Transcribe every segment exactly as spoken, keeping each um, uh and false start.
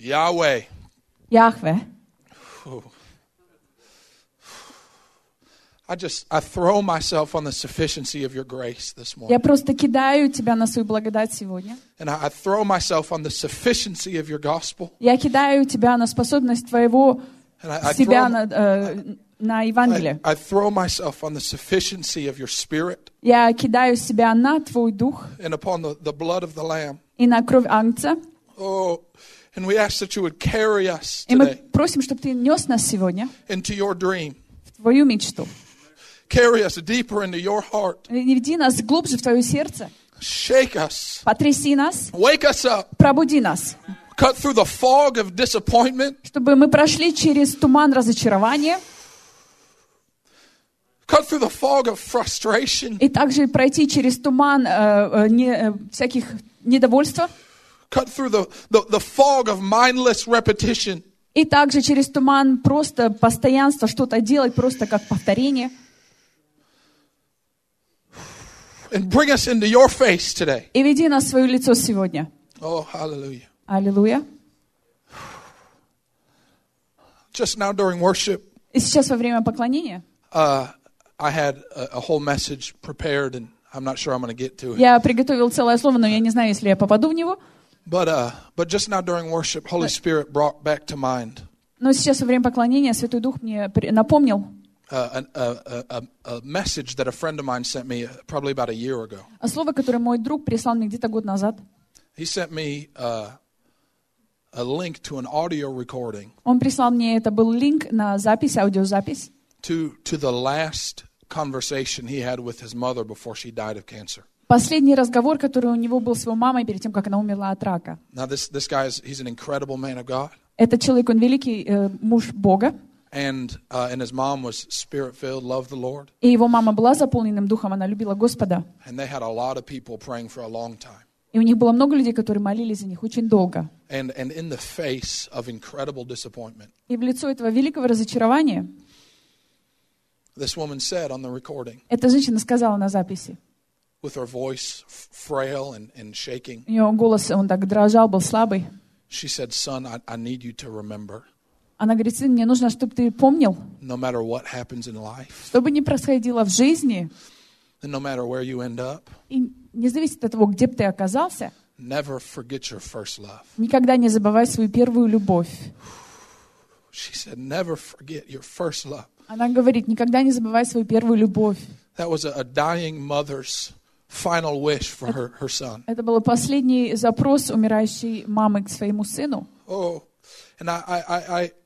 Yahweh. Яхве. I just, I throw myself on the sufficiency of your grace this morning. Я просто кидаю тебя на свою благодать сегодня. And I, I throw myself on the sufficiency of your gospel. Я кидаю тебя на способность твоего And I, I себя throw, на, э, на Евангелие. I, I throw myself on the sufficiency of your spirit Я кидаю себя на твой дух and upon the, the blood of the Lamb. и на кровь Агнца. Oh, and we ask that you would carry us И мы today просим, чтобы ты нес нас сегодня into your dream. в твою мечту. Carry us deeper into your heart. Веди нас глубже в твое сердце. Shake us. Потряси нас. Wake us up. Пробуди нас. Cut through the fog of disappointment. Чтобы мы прошли через туман разочарования. Cut through the fog of frustration. И также пройти через туман э, э, не, э, всяких недовольства. Cut through the, the, the fog of mindless repetition. И также через туман просто постоянство что-то делать, просто как повторение. And bring us into your face today. И веди нас в свое лицо сегодня. Oh, hallelujah. Аллилуйя. Just now during worship, И сейчас во время поклонения uh, I had a, a whole message prepared, and I'm not sure I'm going to get to it. я приготовил целое слово, но я не знаю, если я попаду в него. But uh, but just now during worship, Holy Spirit brought back to mind Но сейчас во время поклонения Святой Дух мне при- напомнил uh, a, a, a, a message that a friend of mine sent me probably about a year ago. о слове, которое мой друг прислал мне где-то год назад. He sent me uh, a link to an audio recording Он прислал мне, это был линк на запись, аудиозапись, to to the last conversation he had with his mother before she died of cancer. последний разговор, который у него был с его мамой перед тем, как она умерла от рака. Now this this guy is he's an incredible man of God, Этот человек, он великий э, муж Бога, and uh, and his mom was spirit filled, loved the Lord, и его мама была заполненным духом, она любила Господа. and they had a lot of people praying for a long time. И у них было много людей, которые молились за них очень долго. And and in the face of incredible disappointment, И в лицо этого великого разочарования this woman said on the recording, эта женщина сказала на записи. with her voice f- frail and, and shaking, У нее голос, он так дрожал, был слабый. she said, "Son, I, I need you to remember, Она говорит: сын, мне нужно, чтобы ты помнил, no matter what happens in life, что бы ни происходило в жизни, and no matter where you end up, и не зависит от того, где бы ты оказался, never forget your first love." никогда не забывай свою первую любовь. She said, "Never forget your first love." Она говорит: никогда не забывай свою первую любовь. That was a, a dying mother's final wish for her, her son. Это был последний запрос умирающей мамы к своему сыну. Oh, and I, I, I, I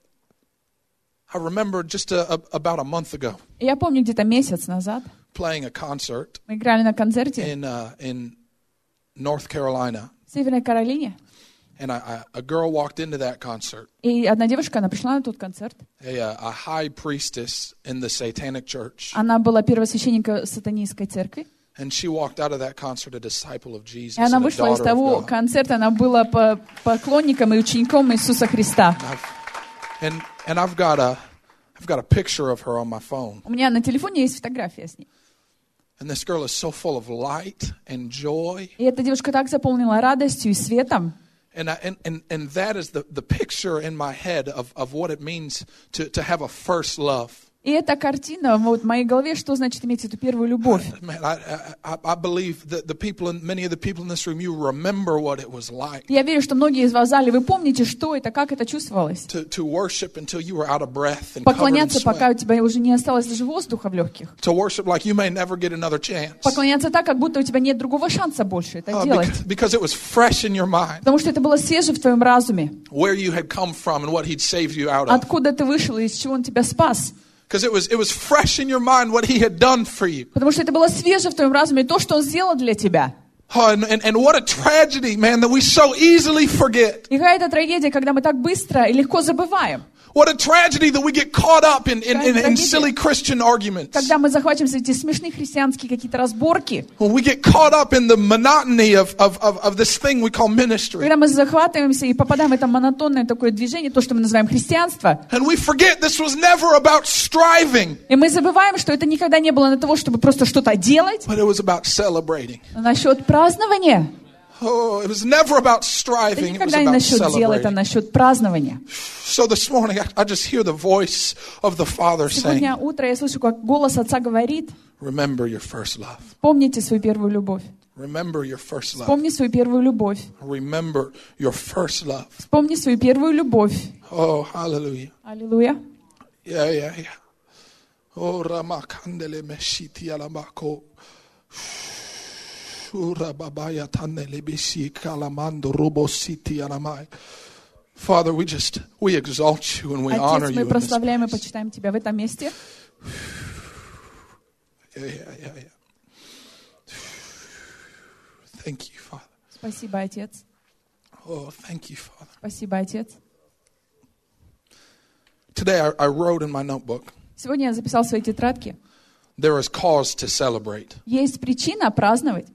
I remember just a, a, about a month ago И я помню, где-то месяц назад playing a concert мы играли на концерте in uh, in North Carolina, в Северной Каролине. and I, I, a girl walked into that concert, И одна девушка, она пришла на тот концерт. a, a high priestess in the Satanic Church, Она была первосвященником сатанинской церкви. and she walked out of that concert a disciple of Jesus И она and a вышла из daughter того of God. концерта, она была по- поклонником и учеником Иисуса Христа. And and I've got a I've got a picture of her on my phone. У меня на телефоне есть фотография с ней. And this girl is so full of light and joy. И эта девушка так заполнила радостью и светом. And, I, and, and, and that is the, the picture in my head of, of what it means to, to have a first love. И эта картина вот, в моей голове, что значит иметь эту первую любовь. Man, I, I, I believe that the people, in, many of the people in this room, you remember what it was like Я верю, что многие из вас в зале, вы помните, что это, как это чувствовалось. to, to worship until you were out of breath and covered in Поклоняться, пока у sweat. тебя уже не осталось даже воздуха в легких. To worship like you may never get another chance. Поклоняться так, как будто у тебя нет другого шанса больше это Uh, делать. because, because it was fresh in your mind Потому что это было свеже в твоем разуме. where you had come from and what he'd saved you out of. Откуда ты вышел и из чего он тебя спас. Because it was, it was fresh in your mind what he had done for you. Потому что это было свеже в твоем разуме, то, что он сделал для тебя. Oh, and, and, and what a tragedy, man, that we so easily forget. И какая-то трагедия, когда мы так быстро и легко забываем. What a tragedy that we get caught up in, in, in, in silly Christian arguments. Когда мы захватимся в эти смешные христианские какие-то разборки. When we get caught up in the monotony of, of, of, of this thing we call ministry. Когда мы захватываемся и попадаем в это монотонное такое движение, то, что мы называем христианство. And we forget this was never about striving. И мы забываем, что это никогда не было на того, чтобы просто что-то делать. But it was about celebrating. Но насчет празднования. Oh, it was never about Это striving. It was никогда не about насчет дела, это celebrating. насчет празднования. So this morning, I, I just hear the voice of the Father saying, Сегодня утром я слышу, как голос Отца говорит: remember your first love. помните свою первую любовь. Remember your first love. Вспомни свою первую любовь. Remember your first love. Вспомни свою первую любовь. Oh, hallelujah. Аллилуйя. Yeah, yeah, yeah. Oh, Ramakandele Meshiti Alamako. Urababaya Tanele Bisi Kalamando Robo City Alamai. Father, we just, we exalt you and we honor Отец, you. мы прославляем и почитаем Тебя в этом месте. Yeah, yeah, yeah, yeah. Thank you, Father. Спасибо, Отец. Oh, thank you, Father. Спасибо, Отец. Today I, I wrote in my notebook, Сегодня я записал в своей тетрадке: there is cause to celebrate. есть причина праздновать.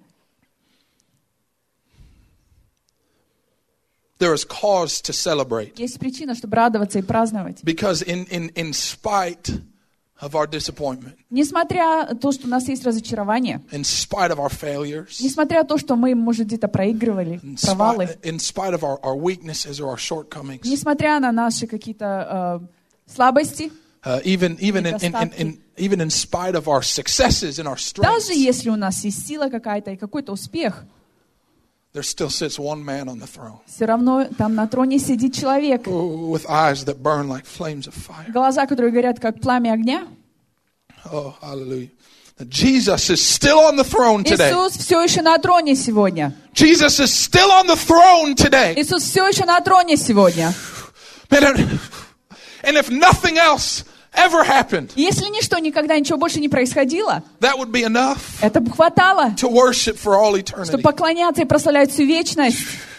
There is cause to celebrate. Есть причина, чтобы радоваться и праздновать. Because in, in, in spite of our disappointment, Несмотря на то, что у нас есть разочарование, in spite of our failures, несмотря на то, что мы, может, где-то проигрывали, in провалы, spite, in spite of our, our weaknesses or our shortcomings, несмотря на наши какие-то э, слабости, uh, even, even, in, in, in, in, even in spite of our successes and our strengths, даже если у нас есть сила какая-то и какой-то успех, there still sits one man on the throne все равно там на троне сидит человек, with eyes that burn like flames of fire. глаза, которые горят как пламя огня. Oh, hallelujah. Jesus is still on the throne today. Иисус все еще на троне сегодня. Jesus is still on the throne today. Иисус все еще на троне сегодня. Man, and if nothing else ever happened, Если ничто, никогда ничего больше не происходило, that would be enough это бы хватало, to worship for all чтобы eternity. поклоняться и прославлять всю вечность.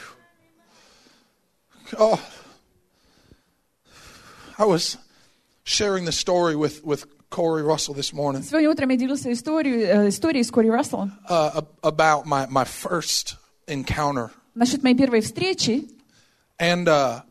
Oh, I was sharing the story with, with Corey Russell this morning Сегодня утром я делился историей, э, историей с Кори Расселом uh, about my, my first encounter. насчет моей первой встречи. And, uh,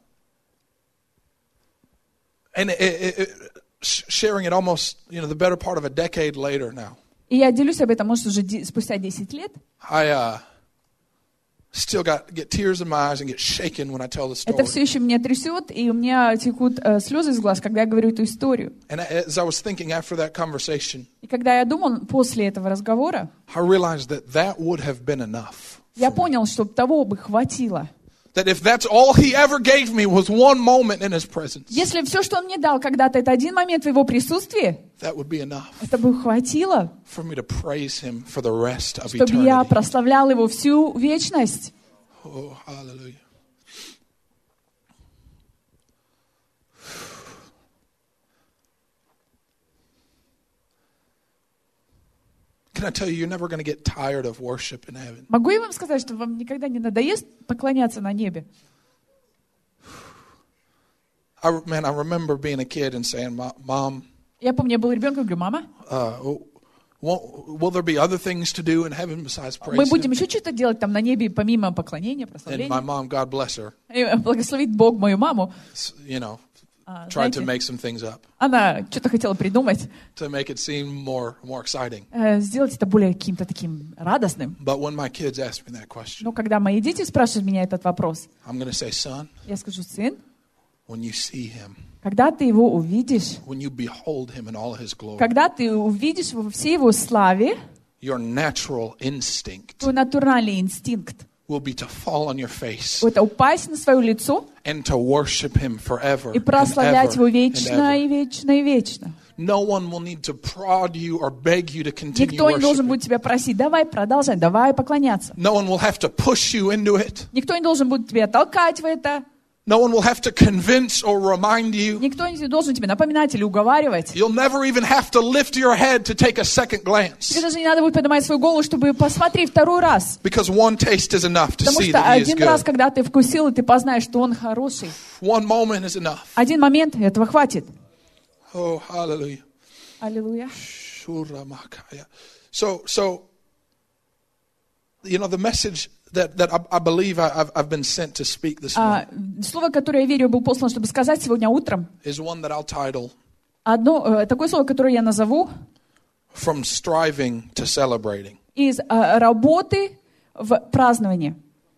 and it, it, it, sharing it almost, you know, the better part of a decade later now. И я делюсь об этом, может, уже де- спустя десять лет. I uh, still got get tears in my eyes and get shaken when I tell the story. Это все еще меня трясет, и у меня текут э, слезы из глаз, когда я говорю эту историю. And as I was thinking after that conversation, И когда я думал после этого разговора, I realized that that would have been enough. я понял, что того бы хватило. That if that's all he ever gave me was one moment in his presence, Если все, что он мне дал когда-то, это один момент в его присутствии, that would be enough это бы хватило, for me to praise him for the rest of чтобы я eternity. прославлял его всю вечность. Oh, hallelujah. Can I tell you, you're never going to get tired of worship in heaven. Могу я вам сказать, что вам никогда не надоест поклоняться на небе? I, man, I remember being a kid and saying, Mom, Я помню, я был ребенком, говорю: мама, uh, will, will there be other things to do in heaven besides мы praise будем him? еще что-то делать там на небе, помимо поклонения, And my прославления. mom, God bless her, И благословит Бог мою маму. s- you know, А, tried to знаете, make some things up она что-то хотела придумать, to make it seem more, more exciting. э, сделать это более каким-то таким радостным. But when my kids ask me that question, Но когда мои дети спрашивают меня этот вопрос, I'm going to say, son, я скажу: сын, when you see him, когда ты его увидишь, when you behold him in all his glory, когда ты увидишь во всей его славе, your natural instinct твой натуральный инстинкт will be to fall on your face — это упасть на свое лицо and to worship him forever и and прославлять его ever and вечно ever. и вечно и вечно. No one will need to prod you or beg you to continue Никто не должен worshiping. будет тебя просить: давай продолжай, давай поклоняться. No one will have to push you into it. Никто не должен будет тебя толкать в это. No one will have to convince or remind you. Никто не должен тебе напоминать или уговаривать. You'll never even have to lift your head to take a second glance. Тебе даже не надо будет поднимать свою голову, чтобы посмотреть второй раз. Because one taste is enough to Потому see что that he is один раз, good. когда ты вкусил, и ты познаешь, что он хороший. One moment is enough. Один момент, и этого хватит. Oh, hallelujah. Аллилуйя. Shuramakaya. So, so, you know, the message that, that I, I believe I, I've, I've been sent to speak this А, morning слово, которое я верю, был послан, чтобы сказать сегодня утром. is one that I'll title Одно, э, такое слово, которое я назову: From Striving to Celebrating. из э, работы в праздновании.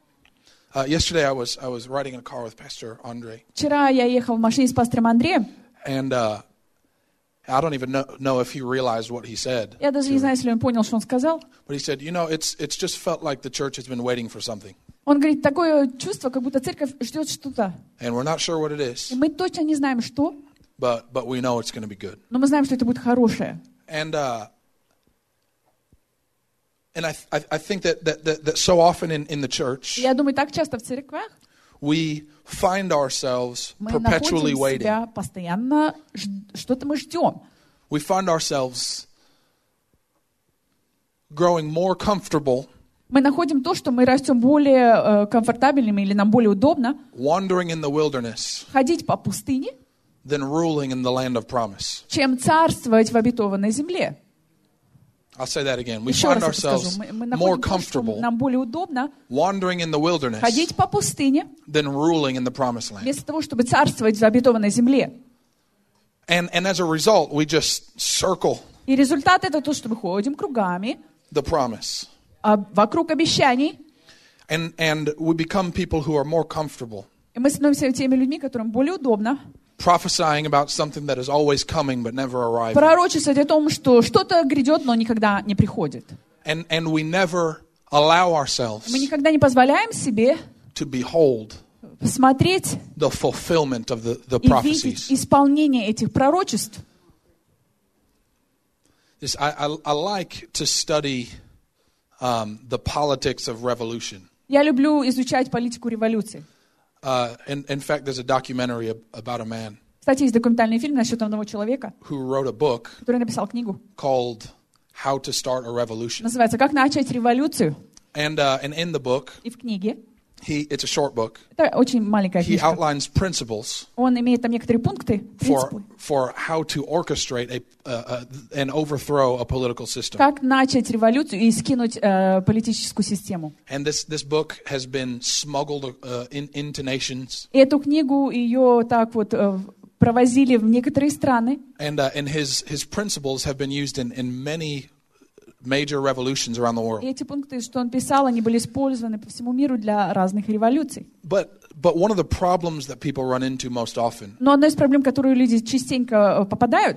Uh, yesterday, I was I was riding in a car with Pastor Andre, Вчера я ехал в машине с пастором Андреем. and uh, I don't even know, know if he realized what he said. Я даже не знаю, если он понял, что он сказал. But he said, you know, it's it's just felt like the church has been waiting for something, Он говорит, такое чувство, как будто церковь ждет что-то. and we're not sure what it is, И мы точно не знаем, что, but but we know it's going to be good. но мы знаем, что это будет хорошее. And uh, and I I, I think that, that that that so often in in the church И я думаю, так часто в церквях we find ourselves мы perpetually находим waiting. себя постоянно, ж- что-то мы ждем. We find ourselves growing more comfortable, Мы находим то, что мы растем более э, комфортабельными или нам более удобно wandering in the wilderness, ходить по пустыне, than ruling in the land of promise. чем царствовать в обетованной земле. I'll say that again. We Еще find раз это скажу. ourselves Мы, мы more находим то, что comfortable нам более удобно wandering in the wilderness ходить по пустыне, than ruling in the promised land. вместо того, чтобы царствовать в обетованной земле. And and as a result, we just circle И результат это то, что мы ходим кругами the promise. а, вокруг обещаний, And and we become people who are more comfortable и мы становимся теми людьми, которым более удобно prophesying about something that is always coming but never arriving. пророчествовать о том, что что-то грядет, но никогда не приходит. And and we never allow ourselves Мы никогда не позволяем себе to behold смотреть the fulfillment of the, the и видеть prophecies. исполнение этих пророчеств. This, I, I, I like to study um, the politics of revolution. Я люблю изучать политику революции. Uh, in, in fact, there's a documentary ab- about a man Кстати, есть документальный фильм насчет одного человека, who wrote a book который написал книгу. called How to Start a Revolution. Называется «Как начать революцию». And, uh, and in the book, И в книге, he, it's a short book, это очень маленькая he книжка, outlines principles он имеет там некоторые пункты, for, принципы, for how to orchestrate a, uh, uh, and overthrow a political system. как начать революцию и скинуть э, политическую систему. And this, this book has been smuggled uh, in, into nations. И эту книгу, ее так вот э, провозили в некоторые страны. And, uh, and his, his principles have been used in, in many major revolutions around the И world. эти пункты, что он писал, они были использованы по всему миру для разных революций. But, but one of the problems that people run into most often, Но одна из проблем, в которую люди частенько э, попадают,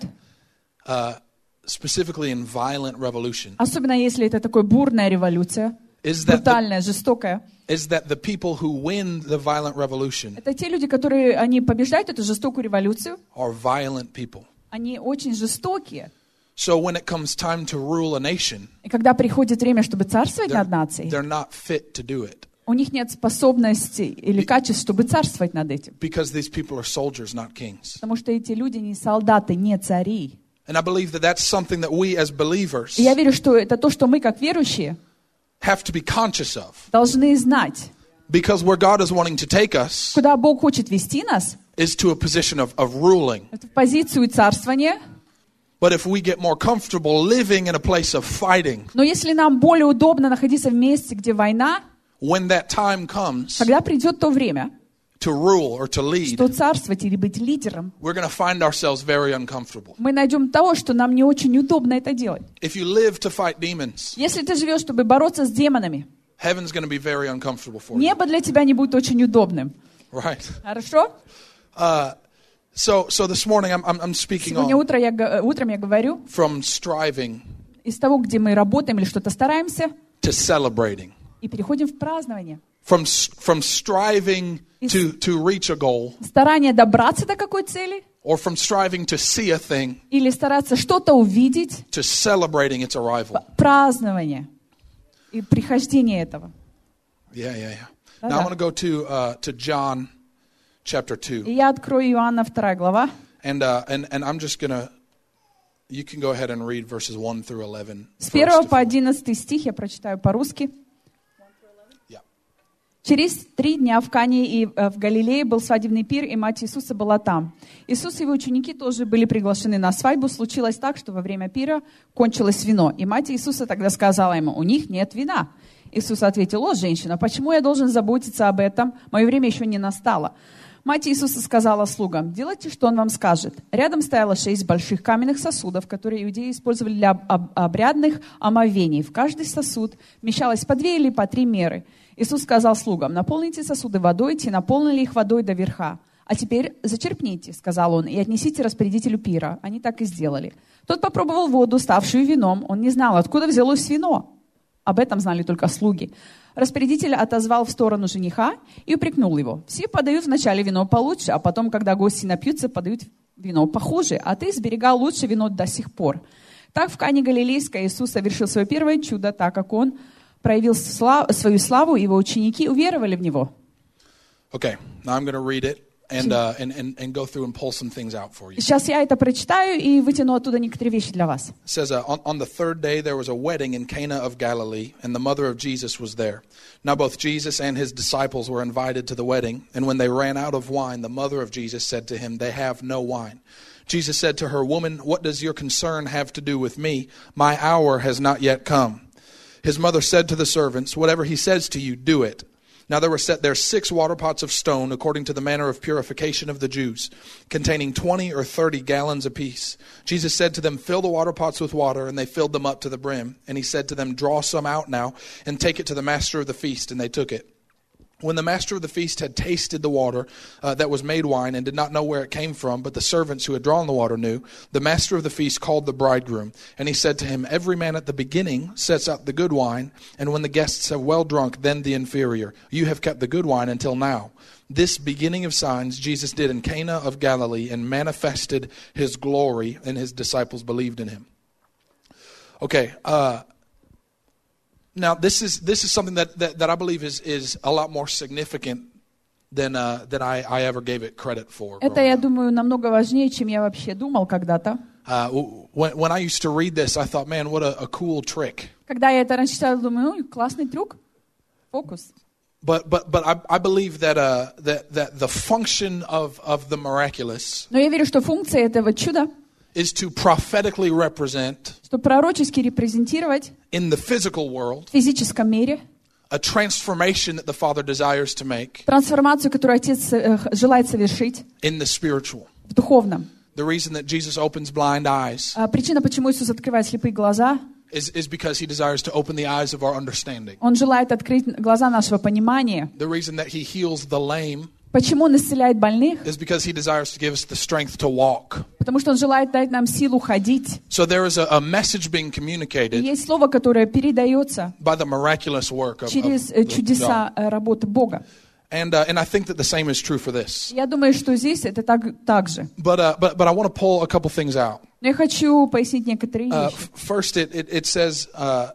uh, specifically in violent revolution, особенно если это такая бурная революция, is that, the, брутальная, жестокая, is that the people who win the violent revolution это те люди, которые они побеждают эту жестокую революцию, are violent people. они очень жестокие. So when it comes time to rule a nation, И когда приходит время, чтобы царствовать they're, над нацией, they're not fit to do it у них нет способности или качеств, чтобы царствовать над этим. because these people are soldiers, not kings. Потому что эти люди не солдаты, не цари. And I believe that that's something that we as believers И я верю, что это то, что мы, как верующие, have to be conscious of. должны знать. Because where God is wanting to take us Куда Бог хочет вести нас, is to a position of, of ruling. это в позицию царствования. But if we get more comfortable living in a place of fighting, Но если нам более удобно находиться в месте, где война, when that time comes когда придет то время, to rule or to lead, что царствовать или быть лидером, we're going to find ourselves very uncomfortable. мы найдем того, что нам не очень удобно это делать. If you live to fight demons, Если ты живешь, чтобы бороться с демонами, heaven's going to be very uncomfortable for you. небо для тебя не будет очень удобным. Right? Хорошо? Uh, so, so this morning I'm, I'm, I'm speaking Сегодня on утром я, г- утром я говорю from striving из того, где мы работаем или что-то стараемся, to celebrating, и переходим в празднование. from s- from striving to to reach a goal, Старание добраться до какой цели or from striving to see a thing или стараться что-то увидеть, to celebrating its arrival. празднование и прихождение этого. Yeah, yeah, yeah. Да-да. Now I want to go to uh, to John chapter two, И я открою Иоанна вторая глава, and uh, and and I'm just gonna. You can go ahead and read verses one through eleven. с first, первого if по you- одиннадцатый стих, я прочитаю по-русски. Yeah. Через три дня в Кане и э, в Галилее был свадебный пир, и мать Иисуса была там. Иисус и его ученики тоже были приглашены на свадьбу. Случилось так, что во время пира кончилось вино. И мать Иисуса тогда сказала ему: «У них нет вина». Иисус ответил: «О, женщина, почему я должен заботиться об этом? Мое время еще не настало». Мать Иисуса сказала слугам: «Делайте, что он вам скажет». Рядом стояло шесть больших каменных сосудов, которые иудеи использовали для об- обрядных омовений. В каждый сосуд вмещалось по две или по три меры. Иисус сказал слугам: наполните сосуды водой, те наполнили их водой до верха. А теперь зачерпните, сказал он, и отнесите распорядителю пира. Они так и сделали. Тот попробовал воду, ставшую вином. Он не знал, откуда взялось вино. Об этом знали только слуги. Распорядитель отозвал в сторону жениха и упрекнул его. Все подают вначале вино получше, а потом, когда гости напьются, подают вино похуже. А ты сберегал лучше вино до сих пор. Так в Кане Галилейской Иисус совершил свое первое чудо, так как он проявил слав, свою славу, и его ученики уверовали в него. Okay, now I'm going to read it and, uh, and, and, and go through and pull some things out for you. Сейчас я это прочитаю и вытяну оттуда некоторые вещи для вас. It says, uh, on, on the third day there was a wedding in Cana of Galilee, and the mother of Jesus was there. Now both Jesus and his disciples were invited to the wedding, and when they ran out of wine, the mother of Jesus said to him, they have no wine. Jesus said to her, woman, what does your concern have to do with me? My hour has not yet come. His mother said to the servants, whatever he says to you, do it. Now there were set there six water pots of stone, according to the manner of purification of the Jews, containing twenty or thirty gallons apiece. Jesus said to them, fill the water pots with water, and they filled them up to the brim. And he said to them, draw some out now, and take it to the master of the feast. And they took it. When the master of the feast had tasted the water uh, that was made wine and did not know where it came from, but the servants who had drawn the water knew, the master of the feast called the bridegroom. And he said to him, every man at the beginning sets out the good wine, and when the guests have well drunk, then the inferior. You have kept the good wine until now. This beginning of signs Jesus did in Cana of Galilee and manifested his glory, and his disciples believed in him. Okay, uh... Now, this is this is something that, that, that I believe is, is a lot more significant than, uh, than I, I ever gave it credit for. Это, я думаю, намного важнее, чем я вообще думал когда-то. Uh, when, when I used to read this, I thought, man, what a, a cool trick. Когда я это раньше читала, думаю, ну, классный трюк, фокус. But but but I, I believe that uh that that the function of of the miraculous. Но я верю, что функция этого чуда is to prophetically represent, что пророчески репрезентировать in the physical world, в физическом мире a transformation that the Father desires to make, трансформацию, которую Отец э, желает совершить in the spiritual. в духовном. The reason that Jesus opens blind eyes А причина, почему Иисус открывает слепые глаза, is, is because he desires to open the eyes of our understanding. Он желает открыть глаза нашего понимания. The reason that he heals the lame Почему Он исцеляет больных? is because he desires to give us the strength to walk. Потому что Он желает дать нам силу ходить. So there is a, a message being communicated И есть слово, которое передается by the miraculous work of, через of чудеса God. работы Бога. And uh, and I think that the same is true for this. Я думаю, что здесь это так, так же. But uh, but but I want to pull a couple things out. Но я хочу пояснить некоторые Uh, вещи. first, it it, it says uh,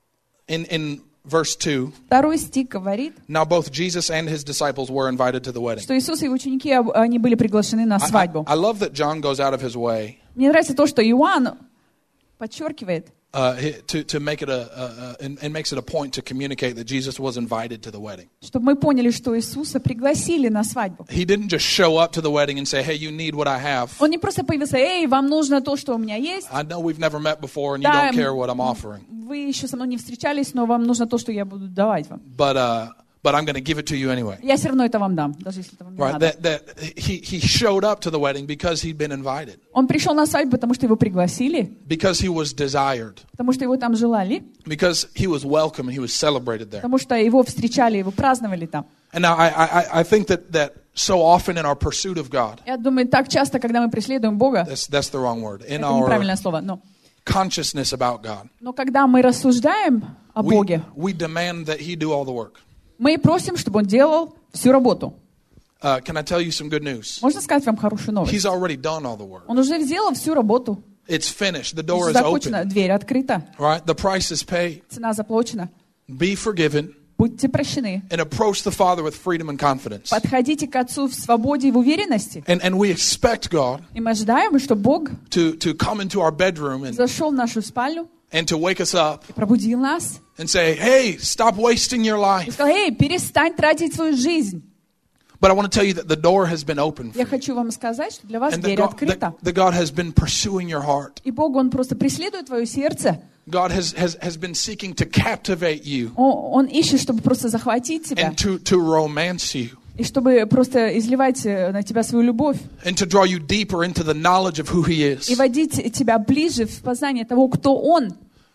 in in verse two. Второй стих говорит, Now both Jesus and his disciples were invited to the wedding. что Иисус и его ученики, они были приглашены на I, I, свадьбу. I love that John goes out of his way Мне нравится то, что Иоанн подчеркивает, uh, to to make it a, a, a and, and makes it a point to communicate that Jesus was invited to the wedding. чтобы мы поняли, что Иисуса пригласили на свадьбу. He didn't just show up to the wedding and say, "Hey, you need what I have." Он не просто появился, эй, вам нужно то, что у меня есть. I know we've never met before, and you Да, don't care what I'm offering. Вы еще со мной не встречались, но вам нужно то, что я буду давать вам. But uh, but I'm going to give it to you anyway. Я все равно это вам дам, даже если это вам не Right? надо. That that he he showed up to the wedding because he'd been invited, Он пришел на свадьбу, потому что его пригласили, because he was desired, потому что его там желали, because he was welcome, he was celebrated there. потому что его встречали, его праздновали там. And now I I I think that that so often in our pursuit of God, Я думаю, так часто, когда мы преследуем Бога, that's that's the wrong word. In это our неправильное слово, но, consciousness about God, но когда мы рассуждаем о we Боге, we demand that he do all the work. мы просим, чтобы Он делал всю работу. Uh, can I tell you some good news? Можно сказать вам хорошую новость? He's already done all the work. Он уже сделал всю работу. It's finished. The door is Закончено, open. дверь открыта, Right? The price is paid. цена заплачена. Be forgiven Будьте прощены. and approach the Father with freedom and confidence. Подходите к Отцу в свободе и в уверенности. And and we expect God И мы ожидаем, что Бог to to come into our bedroom and зашел в нашу спальню and to wake us up и пробудил нас. and say, "Hey, stop wasting your И life." сказал, эй, перестань тратить свою жизнь. But I want to tell you that the door has been opened for Я you. хочу вам сказать, что для вас And that дверь God, открыта. that, that God has been pursuing your heart. И Бог, Он просто преследует твое сердце. God has, has, has been seeking to captivate you Он, он ищет, чтобы просто захватить тебя. and to, to romance you И чтобы просто изливать э, на тебя свою любовь. and to draw you deeper into the knowledge of who He И is. водить тебя ближе в познание того, кто Он.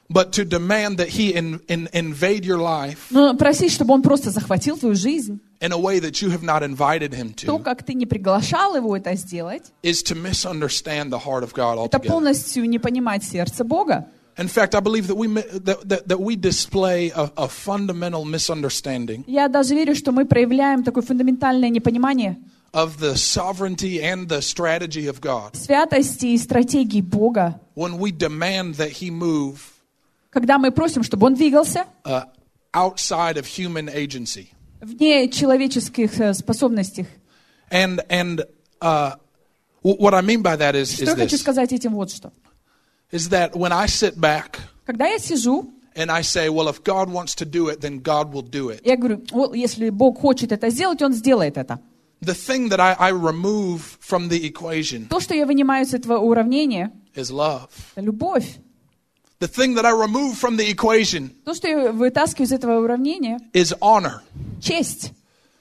but to demand that he in, in, invade your life Но просить, чтобы он просто захватил твою жизнь, in a way that you have not invited him то, to, как ты не приглашал его это сделать, is to misunderstand the heart of God это altogether. полностью не понимать сердце Бога. In fact, I believe that we mi- that, that, that we display a, a fundamental misunderstanding Я даже верю, что мы проявляем такое фундаментальное непонимание of the sovereignty and the strategy of God святости и стратегии Бога, when we demand that he move когда мы просим, чтобы он двигался uh, outside of human agency. вне человеческих э, способностей. And and uh, w- what I mean by that is, Что is я хочу this, сказать этим вот что. is that when I sit back Когда я сижу, and I say, well, if God wants to do it, then God will do it. я говорю, вот если Бог хочет это сделать, Он сделает это. The thing that I, I remove from the equation То, что я вынимаю с этого уравнения, is love. это любовь. The thing that I remove from the equation То, что я вытаскиваю из этого уравнения, is honor. честь.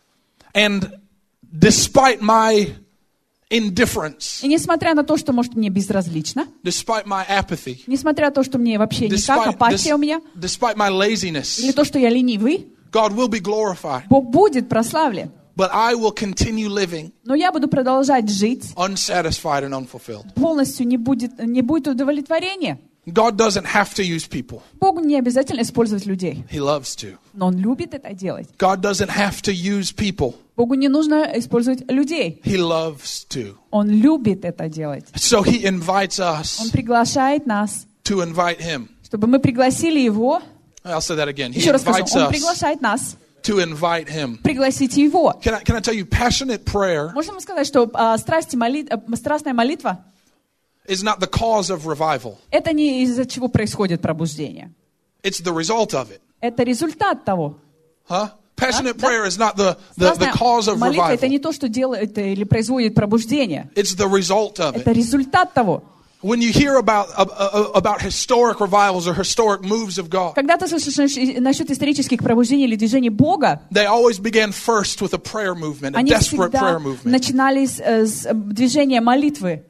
And despite my indifference, И несмотря на то, что, может, мне безразлично, despite my apathy, несмотря на то, что мне вообще никак, despite, апатия dis- у меня, despite my laziness, или то, что я ленивый, God will be glorified. Бог будет прославлен. But I will continue living Но я буду продолжать жить, unsatisfied and unfulfilled. полностью не будет, не будет удовлетворения. God doesn't have to use people. Богу не обязательно использовать людей, He loves to. но Он любит это делать. God doesn't have to use people. Богу не нужно использовать людей. He loves to. Он любит это делать. So he invites Он us приглашает нас, to invite him. чтобы мы пригласили Его. I'll say that again. He Еще раз скажу, invites Он us приглашает нас, to invite him. пригласите Его. Can I, can I tell you, passionate prayer Можно вам сказать, что а, страсти молит, а, страстная молитва is not the cause of revival. — это не из-за чего происходит пробуждение. It's the result of it. Это результат того. Huh? Passionate Да, да. prayer is not the, the, the Страстная cause of молитва — это revival. не то, что делает или производит пробуждение. It's the result of Это it. результат того. When you hear about, uh, uh, about historic revivals or historic moves of God, Когда ты слышишь насчет исторических пробуждений или движений Бога, they always began first with a prayer movement, a они desperate prayer всегда movement. начинались э, с э, движения молитвы.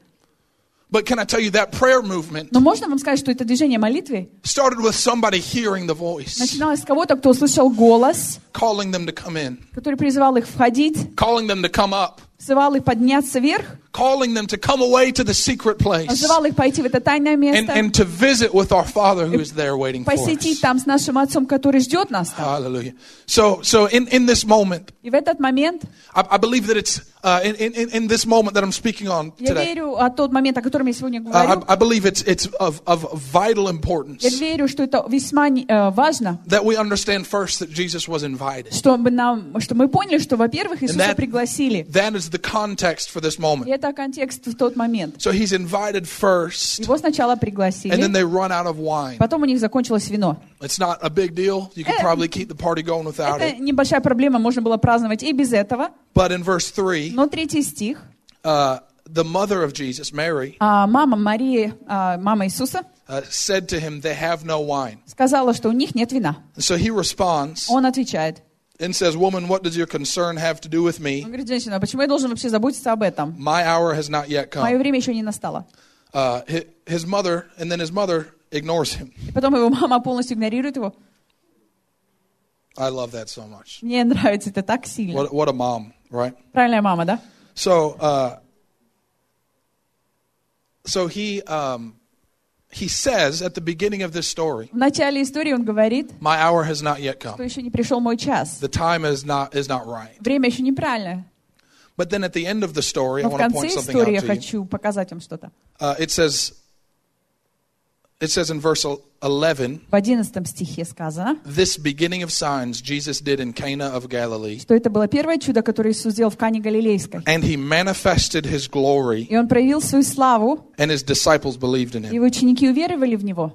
But can I tell you that prayer movement Но можно вам сказать, что это движение молитвы started with somebody hearing the voice, начиналось с кого-то, кто услышал голос, calling them to come in, который призывал их входить, calling them to come up, призывал их подняться вверх, calling them to come away to the secret place призывал их пойти в это тайное and, место, and to visit with our Father who is there waiting for посетить us. там с нашим Отцом, который ждет нас там. Hallelujah. So, so in, in this moment, И в этот момент, I, I believe that it's uh, in, in, in this moment that I'm speaking on я today. верю, а тот момент, о котором я сегодня Uh, говорю, I, I believe it's it's of, of vital importance я верю, что это весьма э, важно, that we understand first that Jesus was invited. чтобы, нам, чтобы мы поняли, что, во-первых, Иисуса that- пригласили. That is the context for this И moment. это контекст в тот момент. So he's invited first, Его сначала and then пригласили, they run out of wine. потом у них закончилось вино. It's not a big deal. You could Eh, probably keep the party going without Это it. небольшая проблема, можно было праздновать и без этого. But in verse three, Но третий стих. uh, the mother of Jesus, Mary, А мама Марии, а, мама Иисуса, uh, said to him, "They have no wine." сказала, что у них нет вина. And so he responds Он отвечает. and says, "Woman, what does your concern have to do with me? Он говорит, женщина, а почему я должен вообще заботиться об этом? My hour has not yet Мое come." время еще не настало. Uh, hi- his mother, and then his mother ignores him. И потом его мама полностью игнорирует его. I love that so much. Мне нравится это так сильно. What, what a mom, right? Правильная мама, да? So, uh, so he um, he says at the beginning of this story, В начале истории он говорит, "My hour has not yet что come. еще не пришел мой час. The time is not is not right." Время еще неправильное. But then at the end of the story, I Но в want to конце point something истории я out to you. хочу показать вам что-то. Uh, it says, it says in verse eleven, В одиннадцатом стихе сказано, "This beginning of signs Jesus did in Cana of Galilee, что это было первое чудо, которое Иисус сделал в Кане Галилейской. and he manifested his glory, И он проявил свою славу, and his disciples believed in и him." его ученики уверовали в него.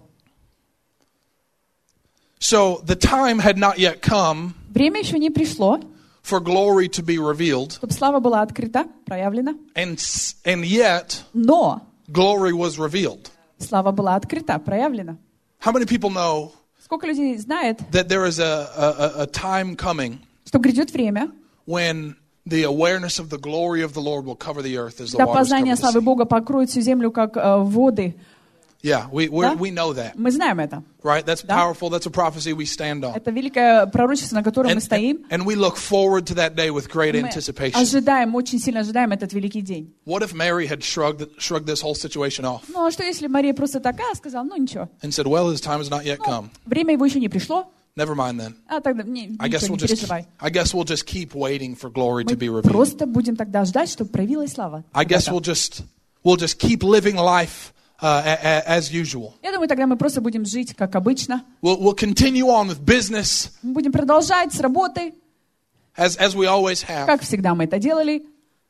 So the time had not yet come Время еще не пришло, for glory to be revealed, чтобы слава была открыта, проявлена, and s- and yet но glory was revealed. слава была открыта, проявлена. How many people know Сколько людей знает, that there is a, a, a time coming что грядет время, when the awareness of the glory of the Lord will cover the earth as the когда waters cover познание the славы sea? Бога покроет всю землю, как э, воды Yeah, we we're, Да? we know that, Мы знаем это. right? That's Да. powerful. That's a prophecy we stand on. Это великое пророчество, на котором мы And, стоим. and we look forward to that day with great Мы anticipation. ожидаем, очень сильно ожидаем этот великий день. What if Mary had shrugged shrugged this whole situation off Ну, а что если Мария просто такая сказала, ну ничего, and said, "Well, his time has not yet come. время его еще не пришло, Never mind then. а тогда не, I guess ничего, we'll не just переживай. I guess we'll just keep waiting for glory to be Мы revealed. просто будем тогда ждать, чтобы проявилась слава. I guess Тогда. we'll just we'll just keep living life uh, a, a, as usual. Я думаю, тогда мы просто будем жить, как обычно. We'll we'll continue on with business Мы будем продолжать с работой, as as we always have. как всегда мы это делали.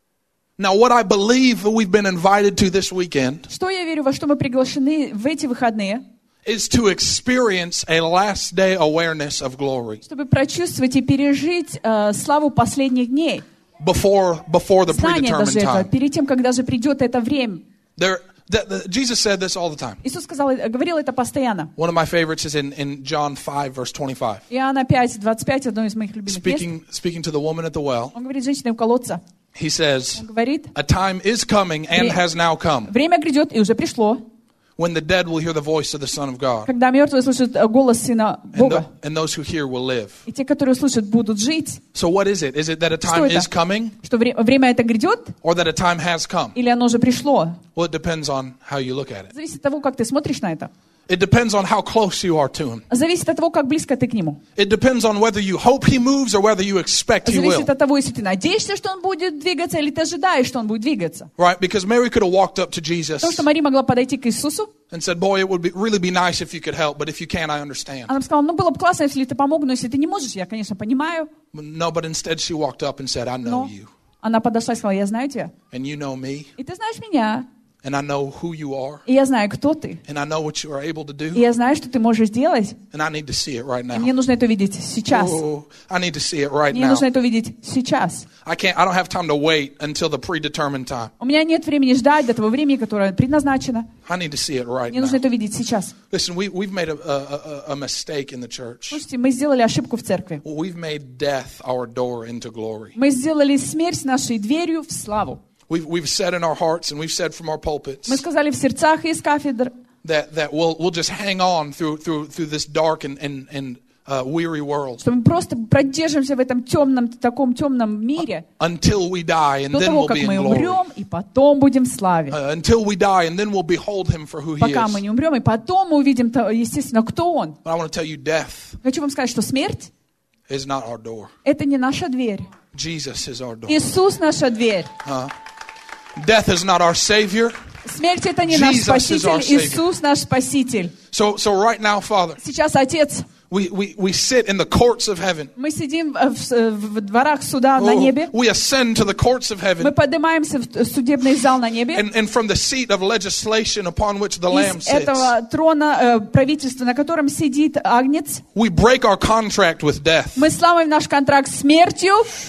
Now, what I believe that we've been invited to this weekend Что я верю, во что мы приглашены в эти выходные, is to experience a last day awareness of glory чтобы прочувствовать и пережить э, славу последних дней. before before the Знание даже predetermined этого, time. перед тем, когда же придет это время. There, the, the, Jesus said this all the time. Иисус сказал, э, говорил это постоянно. One of my favorites is in, in John five, verse twenty-five. Иоанна пять, двадцать пять, одно из моих любимых мест. Speaking, speaking to the woman at the well, Он говорит женщине у колодца. he says, Он говорит, a time is coming and Вре- has now come время грядет и уже пришло, when the dead will hear the voice of the Son of God, когда мертвые слышат э, голос Сына and, Бога. tho- and those who hear will live. И те, которые услышат, будут жить. So what is it? Is it that a time это? is coming Что вре- время это грядет or that a time has come? или оно уже пришло? Well, it depends on how you look at it. Зависит от того, как ты смотришь на это. It depends on how close you are to Him. Зависит от того, как близко ты к Нему. It depends on whether you hope He moves or whether you expect He will. Зависит от того, если ты надеешься, что Он будет двигаться, или ты ожидаешь, что Он будет двигаться. Right? Because Mary could have walked up to Jesus Потому что Мария могла подойти к Иисусу, and said, boy, it would be, really be nice if you could help, but if you can't, I understand. она бы сказала, ну было бы классно, если ты помог, но если ты не можешь, я, конечно, понимаю. No, but instead she walked up and said, I know Но you, она подошла и сказала, я знаю тебя, and you know me, и ты знаешь меня, and I know who you are, и я знаю, кто ты, and I know what you are able to и do, я знаю, что ты можешь сделать, and I need to see it right и now. мне нужно это видеть сейчас. Oh, I need to see it right Мне now. нужно это видеть сейчас. I can't, I don't have time to wait until the predetermined time. У меня нет времени ждать до того времени, которое предназначено. I need to see it right Мне нужно now. это видеть сейчас. Listen, we, we've made a, a, a, a mistake in the church. Слушайте, мы сделали ошибку в церкви. We've made death our door into glory. Мы сделали смерть нашей дверью в славу. We've, we've said in our hearts and we've said from our pulpits Мы сказали в сердцах и из кафедр, that, that we'll, we'll just hang on through, through, through this dark and, and, and uh, weary world что мы просто продержимся в этом темном, таком темном мире until we die, and до then того, we'll как be in мы glory. умрем, и потом будем в славе. Uh, until we die, and then we'll behold Him for who He Пока мы is. не умрем, и потом мы увидим, то, естественно, кто Он. But I want to tell you, death Хочу вам сказать, что смерть is not our door. — это не наша дверь. Jesus is our door. Иисус — наша дверь. Uh, death is not our Savior. Смерть — это не наш Jesus is our Спаситель, Savior. Иисус — наш Спаситель. So, so right now, Father, Сейчас, Отец, we, we, we sit in the courts of heaven. мы сидим в, в дворах суда на Oh, небе, we ascend to the courts of мы heaven. поднимаемся в судебный зал на небе. And, and from the seat of legislation upon which the Lamb Из sits, этого трона э, правительства, на котором сидит Агнец, we break our contract with death. мы славим наш контракт с смертью.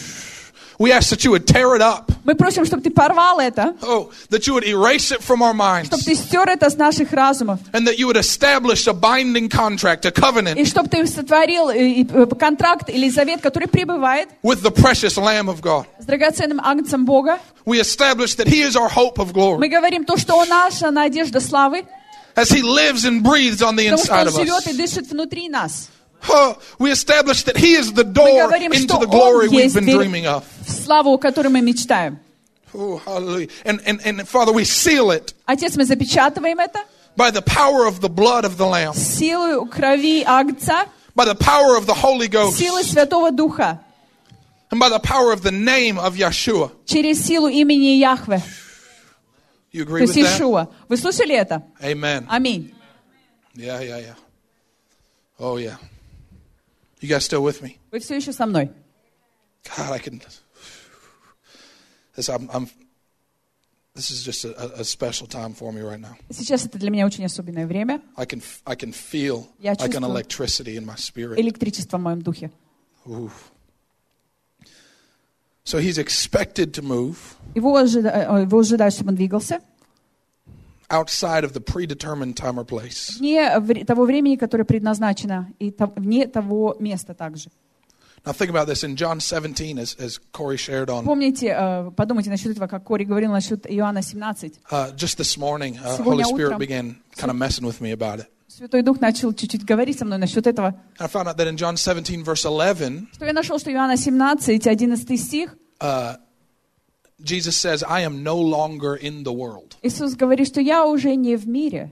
We ask that you would tear it up. Мы просим, чтобы ты порвал это, Oh, that you would erase it from our minds. чтобы ты стер это с наших разумов, And that you would establish a binding contract, a и covenant чтобы ты сотворил э, э, контракт или завет, который пребывает with the precious Lamb of God. с драгоценным Агнцем Бога. We establish that He is our hope of glory, Мы говорим то, что Он наша надежда славы, as He lives and breathes on the потому что inside Он of живет и us. дышит внутри нас. Oh, we establish that He is the Мы door говорим, into что the glory Он we've есть been дверь dreaming of. в славу, о которой мы мечтаем. Oh, hallelujah. And, and, and Father, we seal it Отец, мы запечатываем это by the power of the blood of the Lamb, силой крови Агнца, by the power of the Holy Ghost, силой Святого Духа, and by the power of the name of Yeshua. через силу имени Яхве, You то agree есть with that? Иешуа. Вы слышали это? Amen. Аминь. Yeah, yeah, yeah. Oh, yeah. You guys still with me? Вы все еще со мной. God, I can. This, I'm, I'm, this is just a, a special time for me right now. Сейчас это для меня очень особенное время. I can, I can feel Я like an чувствую electricity in my spirit. электричество в моем духе. Ooh. So he's expected to move Его, ожида... его ожидают, чтобы он двигался outside of the predetermined time or place. вне вре- того времени, которое предназначено, и то- вне того места также. Now think about this in John seventeen, as, as Corey shared on. Помните, э, подумайте насчет этого, как Кори говорил насчет Иоанна семнадцать. Uh, just this morning, uh, Сегодня Holy Spirit утром began kind of messing with me about it. Святой Дух начал чуть-чуть говорить со мной насчет этого. I found out that in John seventeen, verse eleven, Что я нашел, что Иоанна семнадцать, одиннадцатый стих, uh, Jesus says, I am no longer in the world. Иисус говорит, что я уже не в мире.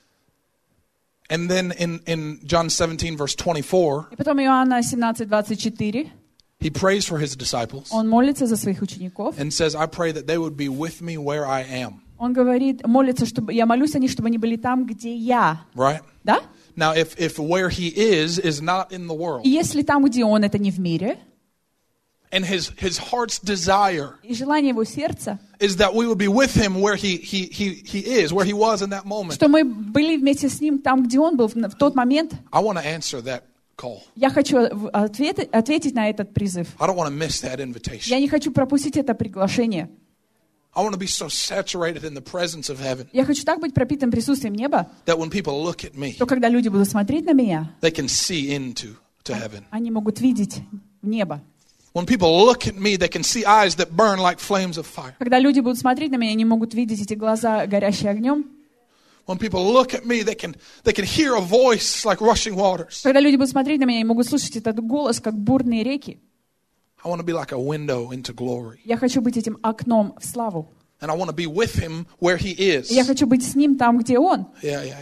And then in, in John seventeen, verse twenty-four, И потом Иоанна семнадцать, двадцать четыре, he prays for his disciples он молится за своих учеников. and says, I pray that they would be with me where I am. Он говорит, молится, чтобы я молюсь о них, чтобы они были там, где я. Right? Да? Now, if, if where he is is not in the world, И если там, где он, это не в мире, and his, his heart's desire и желание его сердца, is that we would be with him where he, he, he, he is, where he was in that moment, что мы были вместе с ним там, где он был в, в тот момент, I want to answer that call. я хочу ответ, ответить на этот призыв. I don't want to miss that invitation. Я не хочу пропустить это приглашение. I want to be so saturated in the presence of heaven Я хочу так быть пропитым присутствием неба, that when people look at me, что когда люди будут смотреть на меня, they can see into to heaven. они могут видеть небо. When people look at me, they can see eyes that burn like flames of fire. Когда люди будут смотреть на меня, они могут видеть эти глаза, горящие огнем. When people look at me, they can they can hear a voice like rushing waters. Когда люди будут смотреть на меня, они могут слышать этот голос, как бурные реки. I want to be like a window into glory. Я хочу быть этим окном в славу. And I want to be with him where he is. Я хочу быть с ним там, где он. Yeah, yeah.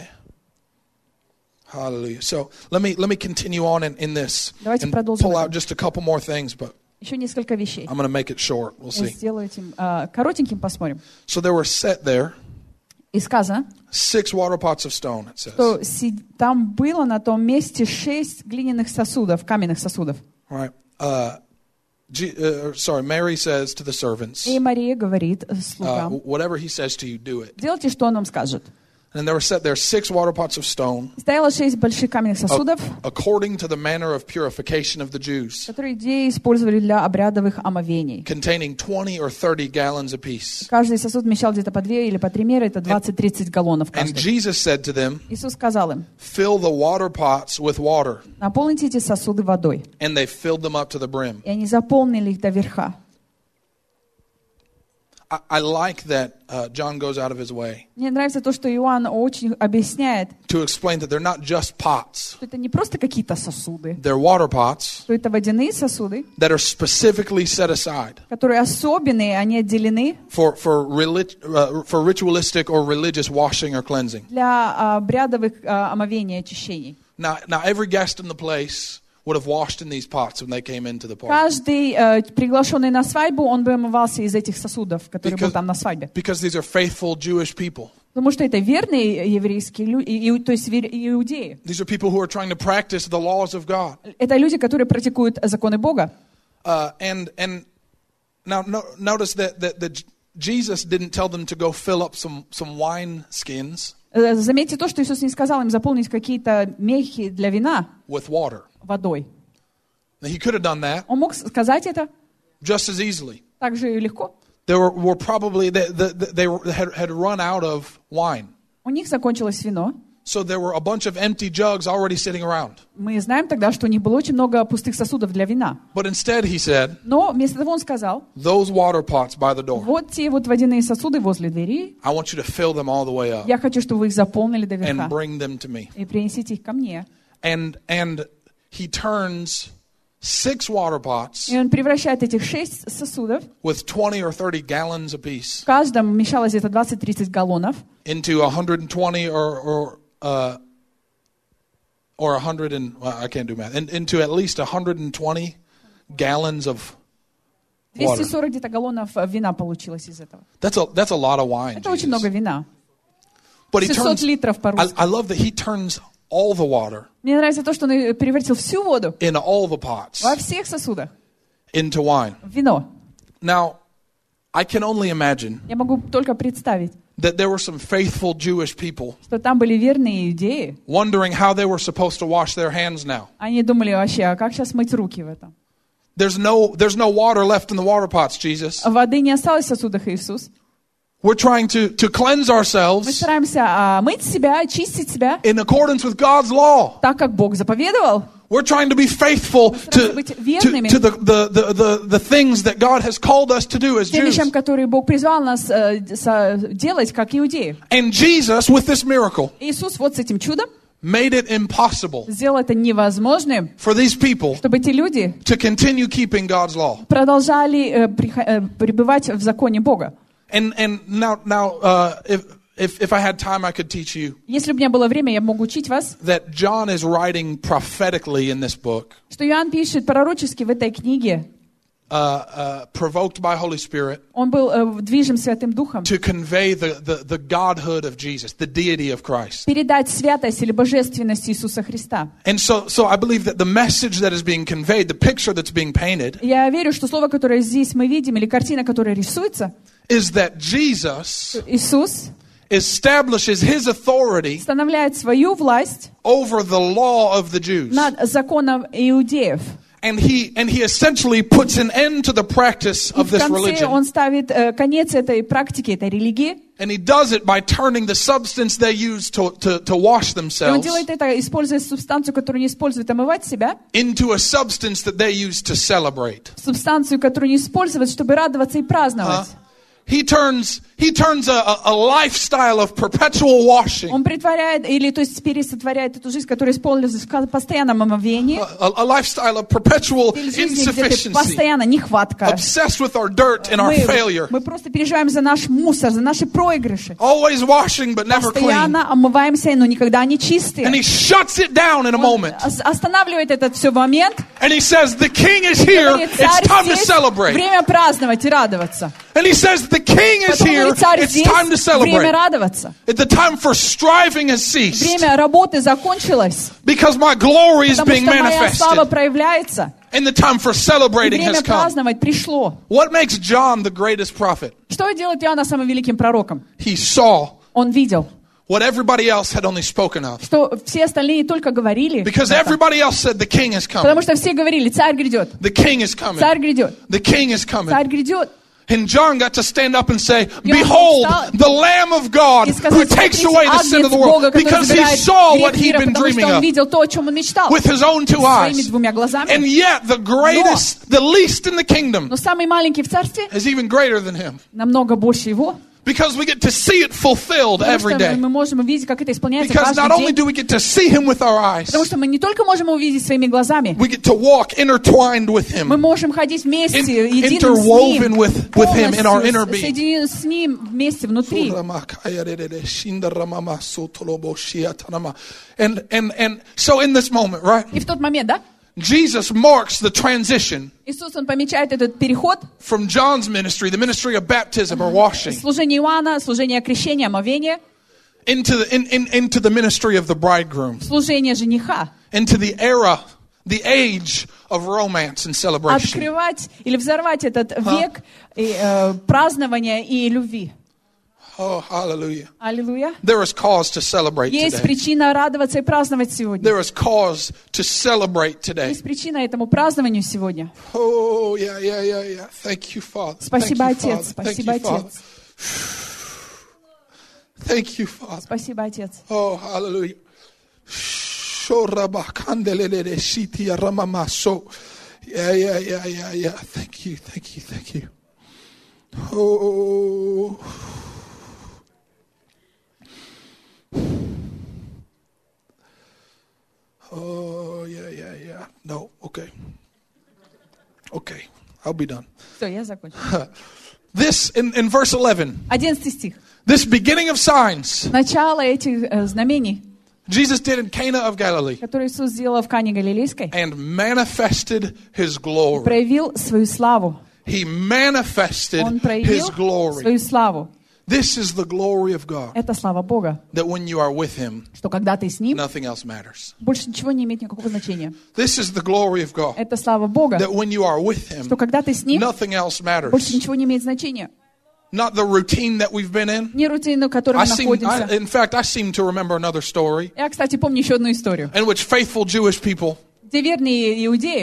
Hallelujah. So let me let me continue on in, in this Давайте and продолжим pull это. out just a couple more things, but Еще несколько вещей. I'm going to make it short. We'll Я see. сделаю этим а, коротеньким, посмотрим. So there were set there И сказано, six water pots of stone, it says. что си- там было на том месте шесть глиняных сосудов, каменных сосудов. All right. Uh, G, uh, sorry, Mary says to the servants, И Мария говорит uh, слугам, whatever he says to you, do it. делайте, что он вам скажет. And there were set there six water pots of stone, Стояло шесть больших каменных сосудов, according to the manner of purification of the Jews, которые иудеи использовали для обрядовых омовений. containing twenty or thirty gallons apiece. Каждый сосуд вмещал где-то по две или по три меры, это двадцать-тридцать галлонов And каждый. Jesus said to them, Иисус сказал им, fill the water pots with water. наполните эти сосуды водой. And they filled them up to the brim. И они заполнили их до верха. I, I like that uh, John goes out of his way Мне нравится то, что Иоанн очень объясняет, to explain that they're not just pots. что это не просто какие-то сосуды, They're water pots что это водяные сосуды, that are specifically set aside которые особенные, они отделены for, for, relig- uh, for ritualistic or religious washing or cleansing. для обрядовых а, омовений и очищений. Now, now every guest in the place would have washed in these pots when they came into the party. Каждый э, приглашенный на свадьбу, он бы омывался из этих сосудов, которые был Because, там на свадьбе. because these are faithful Jewish people. Потому что это верные еврейские люди, то есть вер- иудеи. These are people who are trying to practice the laws of God. Это люди, которые практикуют законы Бога. Uh, and and now no, notice that, that, that Jesus didn't tell them to go fill up some, some wine skins Э, Заметьте то, что Иисус не сказал им заполнить какие-то мехи для вина with water. водой. Now, he could have done that Он мог сказать это just as easily. так же и легко. There were, were probably they, they, they were, had, had run out of wine. У них закончилось вино. So there were a bunch of empty jugs already sitting around. Мы знаем тогда, что у них было очень много пустых сосудов для вина. But instead he said, Но вместо того он сказал, those water pots by the door, вот те вот водяные сосуды возле двери, I want you to fill them all the way up я хочу, чтобы вы их заполнили до and верха bring them to me. и принесите их ко мне. And and he turns six water pots И он превращает этих шесть сосудов, with twenty or thirty gallons в apiece каждом вмещалось где-то двадцать-тридцать галлонов, into one hundred twenty or or uh, or one hundred and well, I can't do math. In, into at least one hundred twenty gallons of water. двести сорок где-то галлонов вина получилось из этого. That's a that's a lot of wine. Это очень Jesus. много вина. But he шестьсот turns. литров I, по-русски. I love that he turns all the water Мне нравится то, что он превратил всю воду in all the pots во всех сосудах into wine. в вино. Now, I can only imagine Я могу только представить, that there were some faithful Jewish people что там были верные иудеи. wondering how they were supposed to wash their hands now. Они думали вообще, а как сейчас мыть руки в этом? There's no there's no water left in the water pots, Jesus. Воды не осталось в сосудах, Иисус. We're trying to, to cleanse Мы ourselves стараемся а, мыть себя, очистить себя, in accordance with God's law. так как Бог заповедовал. We're trying to be faithful to, быть to, верными. to the, the, the, the, the things that God has called us to do as Тем Jews. вещам, которые Бог призвал нас э, со- делать, как иудеи. And Jesus, with this miracle, Иисус вот с этим чудом made it impossible сделал это невозможным, for these people чтобы эти люди to continue keeping God's law. продолжали э, прихо- э, пребывать в законе Бога. And and now now uh, if if if I had time, I could teach you Если бы у меня было время, я мог учить вас, that John is writing prophetically in this book, что Иоанн пишет пророчески в этой книге. uh, uh, provoked by Holy Spirit Он был э, движим Святым Духом to convey the, the the godhood of Jesus, the deity of Christ. передать святость или божественность Иисуса Христа. And so so I believe that the message that is being conveyed, the picture that's being painted, Я верю, что слово, которое здесь мы видим, или картина, которая рисуется, is that Jesus Иисус establishes his authority устанавливает свою власть over the law of the Jews. над законом иудеев. And he and he essentially puts an end to the practice И of в this конце religion. он ставит э, конец этой практике, этой религии. And he does it by turning the substance they use to, to, to wash И он themselves делает это, используя субстанцию, которую не используют омывать себя, into a substance that they use to celebrate. субстанцию, которую не используют, чтобы радоваться и праздновать. He turns he turns a, a lifestyle of perpetual washing, Он притворяет, или то есть пересотворяет эту жизнь, которая используется в постоянном омовении, a, a lifestyle of perpetual или жизни, где ты insufficiency, постоянно нехватка. obsessed with our dirt and our Мы, failure, мы просто переживаем за наш мусор, за наши проигрыши. always washing but never clean. Постоянно омываемся, но никогда не чистые. And he shuts it down in a Он moment. ос- останавливает этот все момент. And he says, the king is И here, говорит, it's царь time to здесь, celebrate. время праздновать и радоваться. And he says, the king is Потом here, говорит, царь it's здесь, time to время celebrate. радоваться. The time for striving has ceased Время работы закончилось, because my glory is потому being что моя слава manifested. проявляется. And the time for И celebrating время has come. праздновать пришло. What makes John the greatest prophet? Что делает Иоанна самым великим пророком? He saw Он видел, what everybody else had only spoken of. что все остальные только говорили, Because об этом. everybody else said, the king is coming. Потому что все говорили, царь грядет, The king is coming. царь грядет, The king is coming. царь грядет. And John got to stand up and say, И он behold, встал the Lamb of God и who сказать, takes смотрите, away the sin of агнец the world. Бога, который Because he забирает saw what грех he'd мира, been потому dreaming что он of видел то, о чем он мечтал, with his own two своими eyes. двумя глазами. And yet the greatest, the least in the kingdom Но самый маленький в царстве is even greater than him. намного больше его. Because we get to see it fulfilled Потому every что day. мы можем увидеть, как это исполняется Because not only каждый do день. we get to see him with our eyes, Потому что мы не только можем увидеть своими глазами, we get to walk intertwined with мы him, можем ходить вместе, in- единым с interwoven Ним, with, with him in our inner полностью being. соединены с Ним вместе внутри. And, and, and so in this moment, right, И в тот момент, да, Jesus marks the transition Иисус, Он помечает этот переход, from John's ministry, the ministry of baptism or washing, служение Иоанна, служение крещения, омовения, into the, in, in, into the ministry of the bridegroom, служение жениха. into the era, the age of romance and celebration. Открывать или взорвать этот век и, э, празднования и любви. Oh, hallelujah. Аллилуйя. There is cause to celebrate Есть today. причина радоваться и праздновать сегодня. There is cause to celebrate today. Есть причина этому празднованию сегодня. Oh, yeah, yeah, yeah, yeah. Thank you, Father. Спасибо, Thank you, Отец. Father. Thank Спасибо, you, Father. Отец. Thank you, Father. Спасибо, Отец. Oh, hallelujah. Shorabakandelele shitia ramamaso. Yeah, yeah, yeah, yeah, yeah. Thank you, thank you, thank you. Oh. Oh, yeah, yeah, yeah. No, okay. Okay, I'll be done. Все, я закончу. This, in, in verse eleven, Одиннадцатый стих. this beginning of signs, Начало этих э, знамений, Jesus did in Cana of Galilee которые Иисус сделал в Кане Галилейской, and manifested his glory. проявил свою славу. He manifested Он his проявил glory. свою славу. This is the glory of God, Это слава Бога, that when you are with him, что когда ты с Ним, nothing else matters. больше ничего не имеет никакого значения. This is the glory of God, Это слава Бога, that when you are with him, что когда ты с Ним, nothing else больше matters. ничего не имеет значения. Not the routine that we've been in. Не рутина, в которой I мы seem, I, находимся. in fact, I seem to remember another story Я, кстати, помню еще одну историю, in which faithful Jewish people где верные иудеи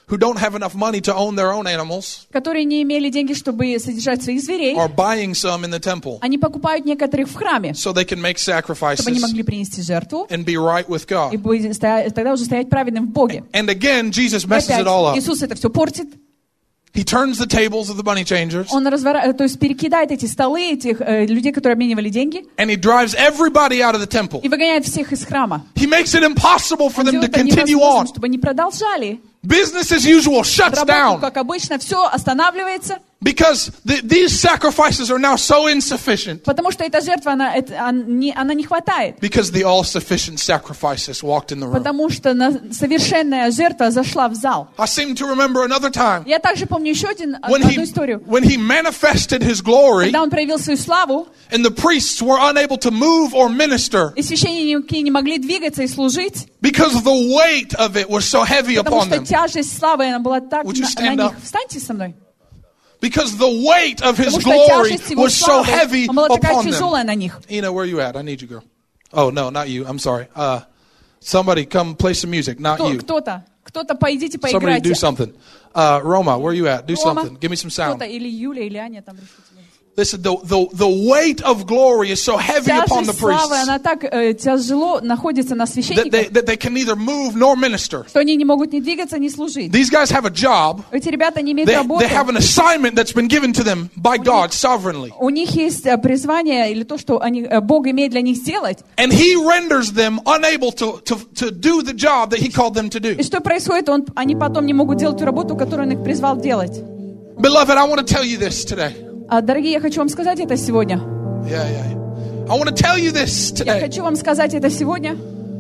who don't have enough money to own their own animals которые не имели деньги, чтобы содержать своих зверей, are buying some in the temple они покупают некоторых в храме, so they can make чтобы они sacrifices могли принести жертву and be right with и God. будет стоять- тогда уже стоять праведным в Боге. And again, Jesus messes Опять it all up. Иисус это все портит. He turns the tables of the money changers Он развора... то есть перекидает эти столы, этих э, людей, которые обменивали деньги, and he drives everybody out of the temple. и выгоняет всех из храма. He makes it impossible for Он them to делает это continue невозможным, on. чтобы они продолжали. Business as usual shuts Работа, down как обычно, все останавливается, because the, these sacrifices are now so insufficient потому что эта жертва, она, это, она, не, она не хватает. because the all-sufficient sacrifices walked in the room. Потому что на- совершенная жертва зашла в зал. I seem to remember another time Я также помню еще один, when одну he, историю. when he manifested his glory Когда он проявил свою славу, and the priests were unable to move or minister и священники не могли двигаться и служить, because the weight of it was so heavy потому upon что them. тяжесть славы она была так Would you на, stand на up? них. Встаньте со мной. Because the weight of his Потому что glory тяжесть его was so славы heavy она была такая upon them. тяжелая на них. Ina, where are you at? I need you, girl. Oh, no, not you. I'm sorry. Uh, somebody come play some music, not Кто- you. Кто-то, кто-то пойдите Somebody поиграйте. do something. Uh, Roma, where are you at? Do Рома, something. Give me some sound. кто-то, или Юля, или Аня там решите. Listen, the, the, the weight of glory is so heavy upon the Тяжесть славы, priests она так э, тяжело находится на that they, священниках, that they can neither move nor minister. что они не могут ни двигаться, ни служить. These guys have a job. Эти ребята не имеют They, работы. they have an assignment that's been given to them by God sovereignly. У них есть э, призвание или то, что они, э, Бог имеет для них сделать. And He renders them unable to, to, to do the job that He called them to do. И что происходит? Он, они потом не могут делать ту работу, которую он их призвал делать. Beloved, I want to tell you this today. А, дорогие, я хочу вам сказать это сегодня. Yeah, yeah, yeah. I want to tell you this Я today. хочу вам сказать это сегодня.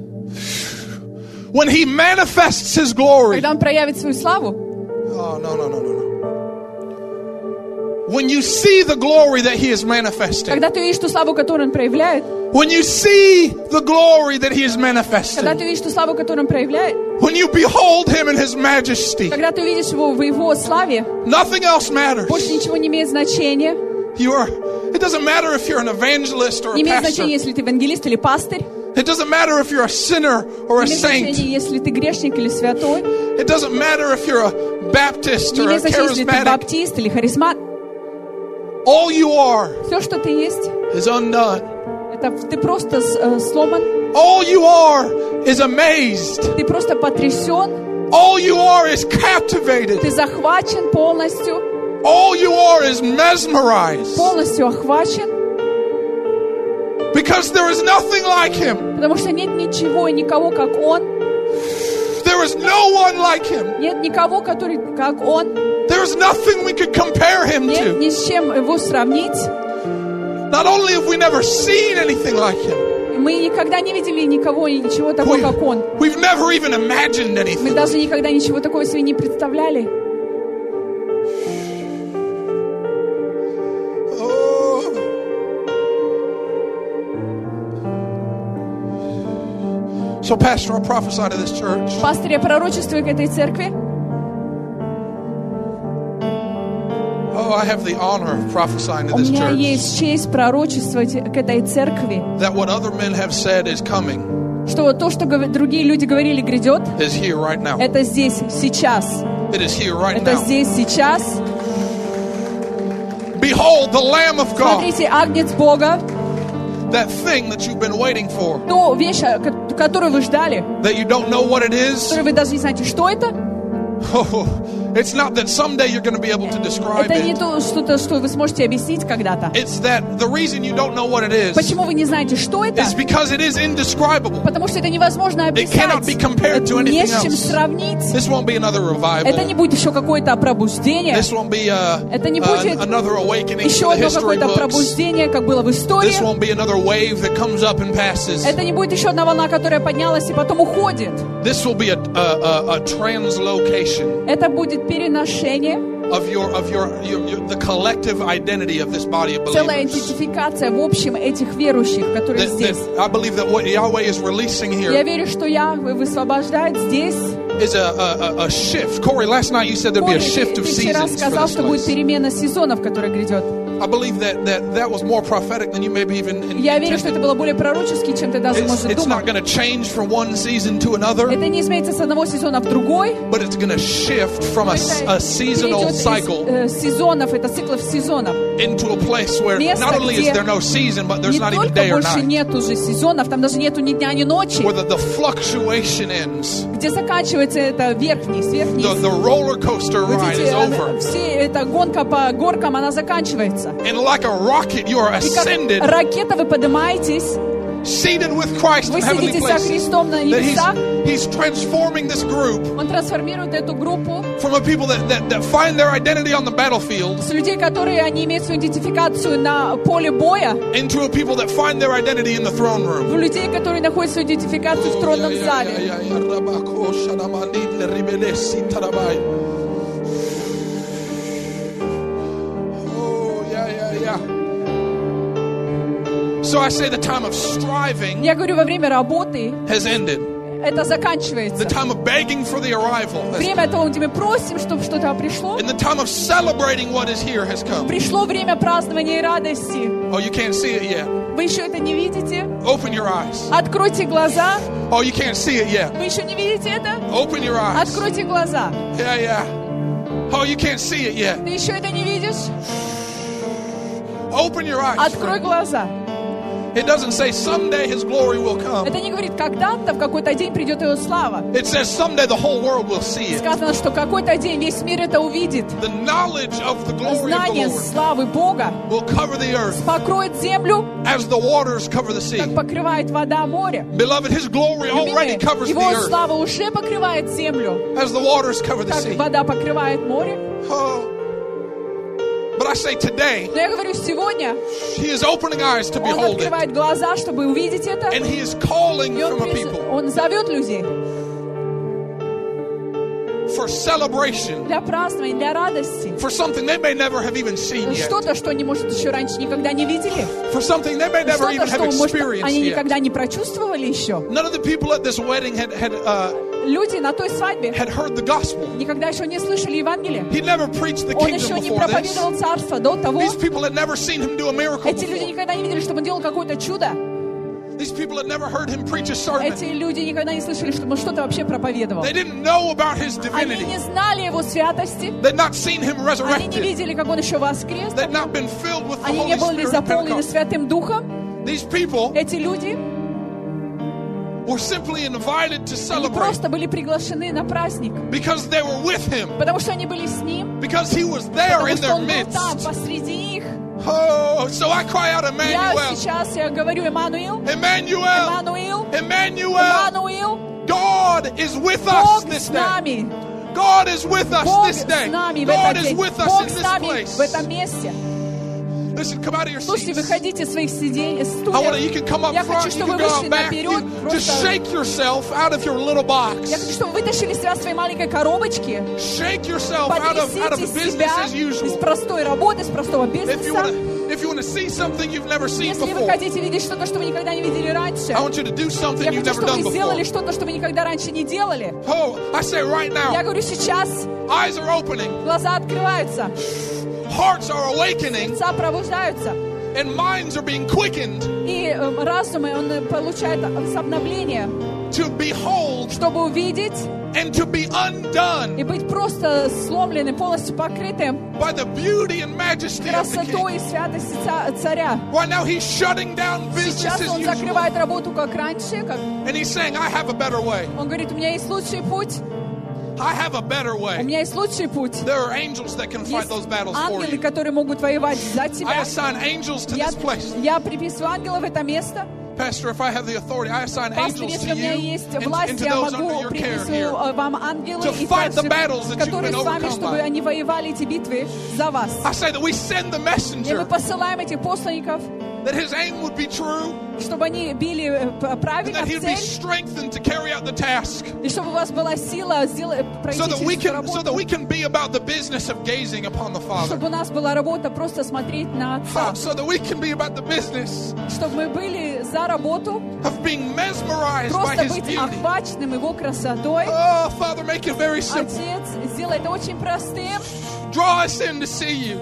When He manifests His glory, Когда он проявит свою славу, oh, no, no, no, no, no. When you see the glory that He is manifesting, когда ты видишь ту славу, которую он проявляет, when you see the glory that He is когда manifesting, ты видишь ту славу, которую он проявляет, when you behold Him in His majesty, когда ты видишь его в его славе, nothing else matters. больше ничего не имеет значения. You are, it doesn't matter if you're an evangelist or Не a имеет pastor. значения, если ты евангелист или пастырь. It doesn't matter if you're a sinner or a Не имеет saint. значения, если ты грешник или святой. It doesn't matter if you're a Baptist Не or a имеет значения, если ты charismatic. баптист или харизмат. All you are Все, что ты есть, is undone. это ты просто с- э, сломан, All you are is amazed. ты просто потрясен, All you are is captivated. ты захвачен полностью, All you are is mesmerized. полностью охвачен, Because there is nothing like Him. потому что нет ничего и никого, как Он. There is no one like Him. Нет никого, который как Он. There is nothing we could compare Him Нет to. ни с чем его сравнить. Not only have we never seen anything like Him, Мы никогда не видели никого и ничего такого, we, как Он. we've never even imagined Мы anything. даже никогда ничего такого себе не представляли. Oh. So, Pastor, I'll prophesy to this church. Пастор, я пророчествую к этой церкви. Oh, I have the honor of prophesying to У this меня church есть честь пророчествовать к этой церкви, that what other men have said is coming что то, что гов- другие люди говорили, грядет, is here right now. это здесь, сейчас. It is here right Это now. здесь, сейчас. Behold, the Lamb of God, Смотрите, Агнец Бога, that thing that you've been waiting for, ту вещь, ко- которую вы ждали, that you don't know what it is. которую вы даже не знаете, что это. Oh, it's not that someday you're going to be able to describe Это не it. то, что-то, что вы сможете объяснить когда-то. It's that the reason you don't know what it is Почему вы не знаете, что это? is because it is indescribable. Потому что это невозможно It cannot be описать. compared to Это не anything с чем else. сравнить. This won't be another Это не revival. будет еще какое-то пробуждение. This won't be uh, Это не uh, будет another awakening еще to the одно history какое-то books. пробуждение, как было в истории. This won't be another wave that comes up and passes. Это не будет еще одна волна, которая поднялась и потом уходит. This will be a, a, a, a translocation Это будет переношение, of your of your, your, your the collective identity of this body of целая believers. идентификация в общем этих верующих, которые That, здесь. that I believe that what Yahweh is releasing Я here верю, что Яхве высвобождает здесь. is a, a, a shift. Corey, last night you said there'd be Коля, a shift ты, of ты вчера seasons for сказал, this что будет place. перемена сезонов, которая грядет. I believe that, that that was more prophetic than you maybe even in, Я верю, что это было более пророчески, чем ты даже, It's, может, it's думал. not going to change from one season to another, Это не изменится с одного сезона в другой. but it's going to shift from a, a seasonal перейдет из cycle э, сезонов, это циклов сезонов. into a place where Место, not only is где there no season, but there's Не not even только day or больше night. нет уже сезонов, там даже нету ни дня, ни ночи, Where the, the fluctuation ends. где заканчивается это вверх-вниз, вверх-вниз. The, the roller coaster Вы ride видите, is over. э, все эта гонка по горкам, она заканчивается. And like a rocket, you are И как ascended, ракета вы поднимаетесь, seated with Christ вы in heavenly сидите со places. Христом на That he's, небесах. he's transforming this group Он трансформирует эту группу from a people that, that, that find their identity on the battlefield с людей, которые они имеют свою идентификацию на поле боя, into a people that find their identity in the throne room. в людей, которые находят свою идентификацию в тронном зале. Oh, yeah, yeah, yeah. So I say the time of striving Я говорю, во время работы has ended. это The заканчивается. time of begging for the arrival has Время того, где мы просим, чтобы что-то пришло. And the time of celebrating what is here has come. Пришло время празднования и радости. Oh, you can't see it yet. Вы еще это не видите? Open your eyes. Откройте глаза. Oh, you can't see it yet. Вы еще не видите это? Open your eyes. Откройте глаза. Yeah, yeah. Oh, you can't see it yet. Ты еще это не видишь? Open your eyes. Открой friend. глаза. It doesn't say someday his glory will come. Это не говорит, когда-то в какой-то день придет его слава. It says someday the whole world will see it. Сказано, что какой-то день весь мир это увидит. The knowledge of the glory of the Знание Lord славы Бога will cover the earth покроет землю, as the waters cover the sea. как покрывает вода море. Beloved, his glory already Любимые, covers the его earth слава уже покрывает землю, as the waters cover the как sea. вода покрывает море. Oh. But I say today, Но я говорю, сегодня he is opening eyes to он behold it. открывает глаза, чтобы увидеть это. And he is calling И он, from a приз- people он зовет людей for celebration, для празднования, для радости. for something they may never have even seen yet, Что-то, что они, может, еще раньше никогда не видели. for something they may never Что-то, even have что, может, experienced они yet. никогда не прочувствовали еще. None of the people at this wedding had, had, uh, Люди на той свадьбе had heard the gospel. никогда еще не слышали Евангелие. He never preached the Он kingdom еще не before this. проповедовал царство до того. These people had never seen him do a miracle Эти люди before. никогда не видели, чтобы он делал какое-то чудо. These people had never heard him preach a sermon. Эти люди никогда не слышали, чтобы он что-то вообще проповедовал. They didn't know about his Они divinity. не знали его святости. They'd not seen him Они не resurrected. видели, как он еще воскрес. They'd not been filled with the Они не Holy были Spirit at заполнены Pentecost. Святым Духом. These people Эти люди were simply invited to они celebrate просто были приглашены на праздник, because they were with him, потому что они были с ним, because he was there потому in что their он был там, midst. посреди них. Oh, so I cry out, Я Emmanuel, сейчас я говорю, Эммануил, Emmanuel, Эммануил, Emmanuel. Эммануил, God is with us Бог this с day. нами, God is with us Бог this с day. нами в God этот is день, with us Бог in с this нами place. в этом месте. Listen, come out of your Слушайте, seats. выходите из своих сидений, I want to, you can come up Я хочу, front, you чтобы can вы go вышли out back. наперед, You, just просто... shake yourself out of your little box. Я хочу, чтобы вы вытащили себя из своей маленькой коробочки, Shake yourself out of, out of потрясите business себя as из usual. простой работы, из простого If you бизнеса. want to, if you want to see something you've never seen Если вы before, хотите видеть что-то, что вы никогда не видели раньше, I want you to do something я you've хочу, never чтобы done вы before. сделали что-то, что вы никогда раньше не делали. Oh, I say right Я now, говорю, сейчас eyes are opening, глаза открываются, hearts are awakening, сердца пробуждаются, and minds are being quickened и э, разум он э, получает обновление, to behold чтобы увидеть and to be undone и быть просто сломленным, полностью покрытым by the beauty and majesty of the красотой King. и святости ца- царя. Right now, he's shutting down business Сейчас as он usual. закрывает работу как раньше, как And he's saying, I have a better way. он говорит, у меня есть лучший путь, I have a better у way. меня есть лучший путь. There are angels that can fight Есть those battles for ангелы, you. которые могут воевать за I тебя. assign angels to Я, this place. я приписываю ангелов в это место. Pastor, if I have the authority, I assign Пастор, angels если to у меня you есть and, власть, and to я those under могу your care приписываю here. э, вам ангелы, To и fight the также, battles that you've которые been с вами, overcome чтобы by. они воевали эти битвы за вас. I say that we send the И мы messenger, посылаем этих посланников, that his aim would be true, чтобы они били э, п- and правильно that в he'd be цель, strengthened to carry out the task, и чтобы у вас была сила сделать, пройти so that we через эту can, so that работу, we can be about the business of gazing upon the Father, чтобы у нас была работа просто смотреть на Отца, so that we can be about the business чтобы мы были за работу, of being mesmerized by просто his быть beauty. охваченным Его красотой. Oh, Father, make it very simple. Отец, сделай это очень простым. Draw us in to see you.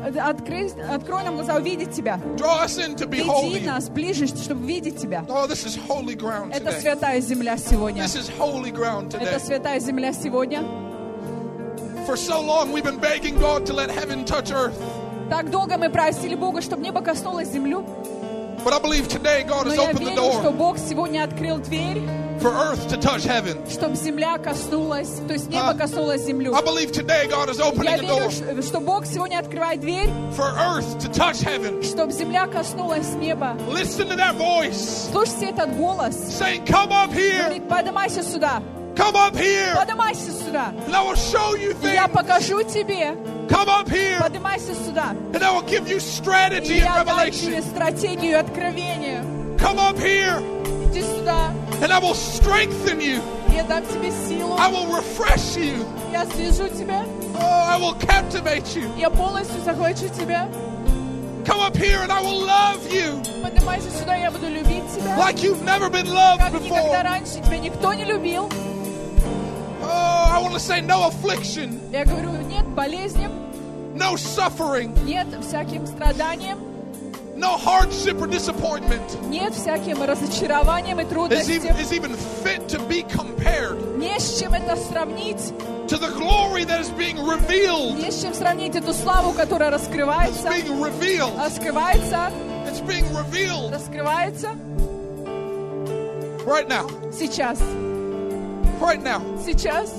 Открой, открой нам глаза увидеть Тебя. Draw us in to behold Веди you. нас ближе, чтобы видеть Тебя. Oh, this is holy ground Это today. святая земля сегодня. This is holy ground today. Это святая земля сегодня. For so long we've been begging God to let heaven touch earth. Так долго мы просили Бога, чтобы небо коснулось землю. But I believe today God Но has я opened the верю, что door Бог сегодня открыл дверь, for earth to touch heaven. чтобы земля коснулась, то есть небо А, коснулось землю. I believe today God is opening Я a door верю, что Бог сегодня открывает дверь, for earth to touch heaven. чтобы земля коснулась неба. Listen to that voice Слушайте этот голос. saying, come up here, Говорит, поднимайся сюда, come up here, поднимайся сюда. and I will show you И я things. покажу тебе. Come up here, Поднимайся сюда. and I will give you И strategy and я дам тебе revelation. стратегию и откровение. Come up here, Иди сюда. and I will strengthen you. Я дам тебе силу. I will refresh you. Я свяжу тебя. Oh, I will captivate you. Я полностью захвачу тебя. Come up here, and I will love you Поднимайся сюда, я буду любить тебя. like you've never been loved Как никогда before. раньше тебя никто не любил. Oh, I want to say no affliction, Я говорю, нет болезням, no suffering, нет всяким страданиям, no hardship or disappointment нет всяким разочарованиям и is трудностям. even, is even fit to be compared Не с чем это сравнить. to the glory that is being revealed. Не с чем сравнить эту славу, которая It's раскрывается. being revealed. Раскрывается. It's being revealed Раскрывается. right now. Сейчас. Right now. Сейчас.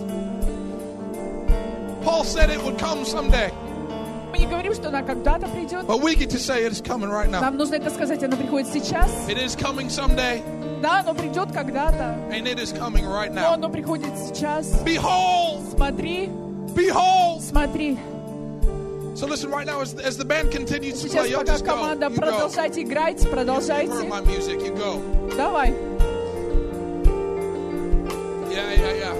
Paul said it would come someday, Мы не говорим, что она когда-то придет. but we get to say it is coming right now. Нам нужно это сказать. Оно приходит сейчас. It is coming someday, Да, оно придет когда-то. and it is coming right Но now. оно приходит сейчас. Behold, Смотри, behold. смотри. So listen, right now, as, as the band continues to Сейчас play, y'all пока just go. команда, You go. продолжайте играть, You've продолжайте. heard my music. You go. Давай. Yeah, yeah, yeah.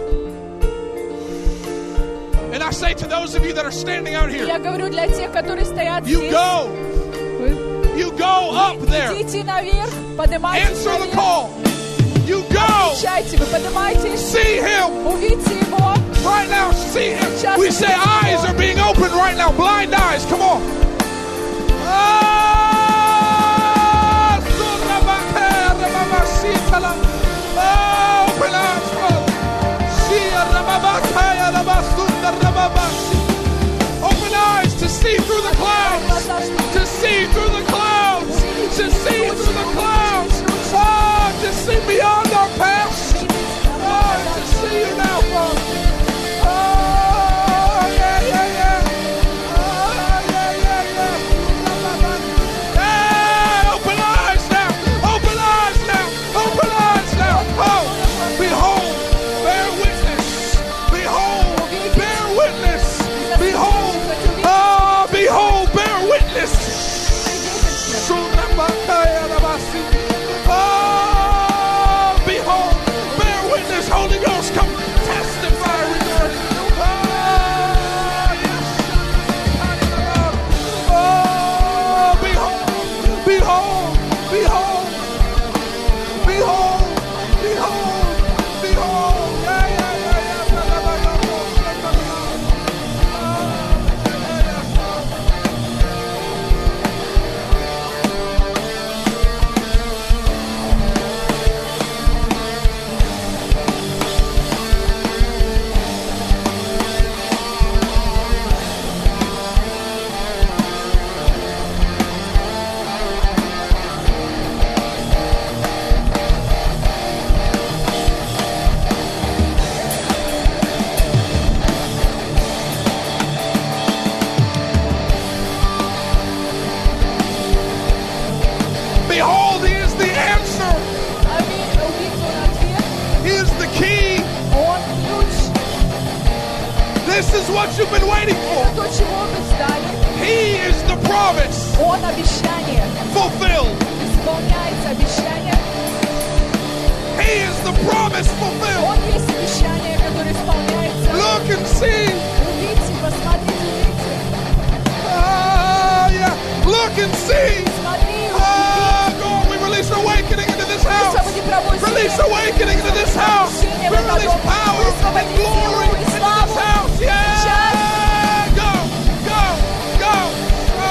And I say to those of you that are standing out here, Я говорю для тех, которые стоят you здесь. go. Вы You go up there. идите наверх, поднимайтесь Answer the наверх. call. You go. Отвечайте, вы поднимаетесь, See him. увидите его. Right now, see him. Just We say see eyes him. are being opened right now. Blind eyes. Come on. Ah, oh, open eyes. Open eyes to see through the clouds. To see through the clouds. To see through the clouds. Oh, to see beyond our past. Oh, to see you now, Father. Oh, yeah, yeah, yeah. Oh, yeah, yeah, yeah. Hey, open eyes now. Open eyes now. Open eyes now. Oh, behold, bear witness. Behold, bear witness. Behold, oh, behold, bear witness. Oh, behold, bear witness. Holy Ghost, come testify regarding you. Oh, yes. Oh, behold, behold, behold, behold, behold, behold. Yeah, yeah, yeah, behold, he is the answer. Аминь. Увидел ответ. He is the key. Он ключ. This is what you've been waiting for. Это то, чего вы ждали. He is the promise Он обещание. fulfilled. Исполняется обещание. He is the promise fulfilled. Он есть обещание, которое исполняется. Look and see. Увидите, посмотрите, увидите. Ah, yeah. Look and see. Смотри, Ah, God, we release awakening into this house. Release awakening into this house. We release power and glory into this house. Yeah. Go, go, go. Oh,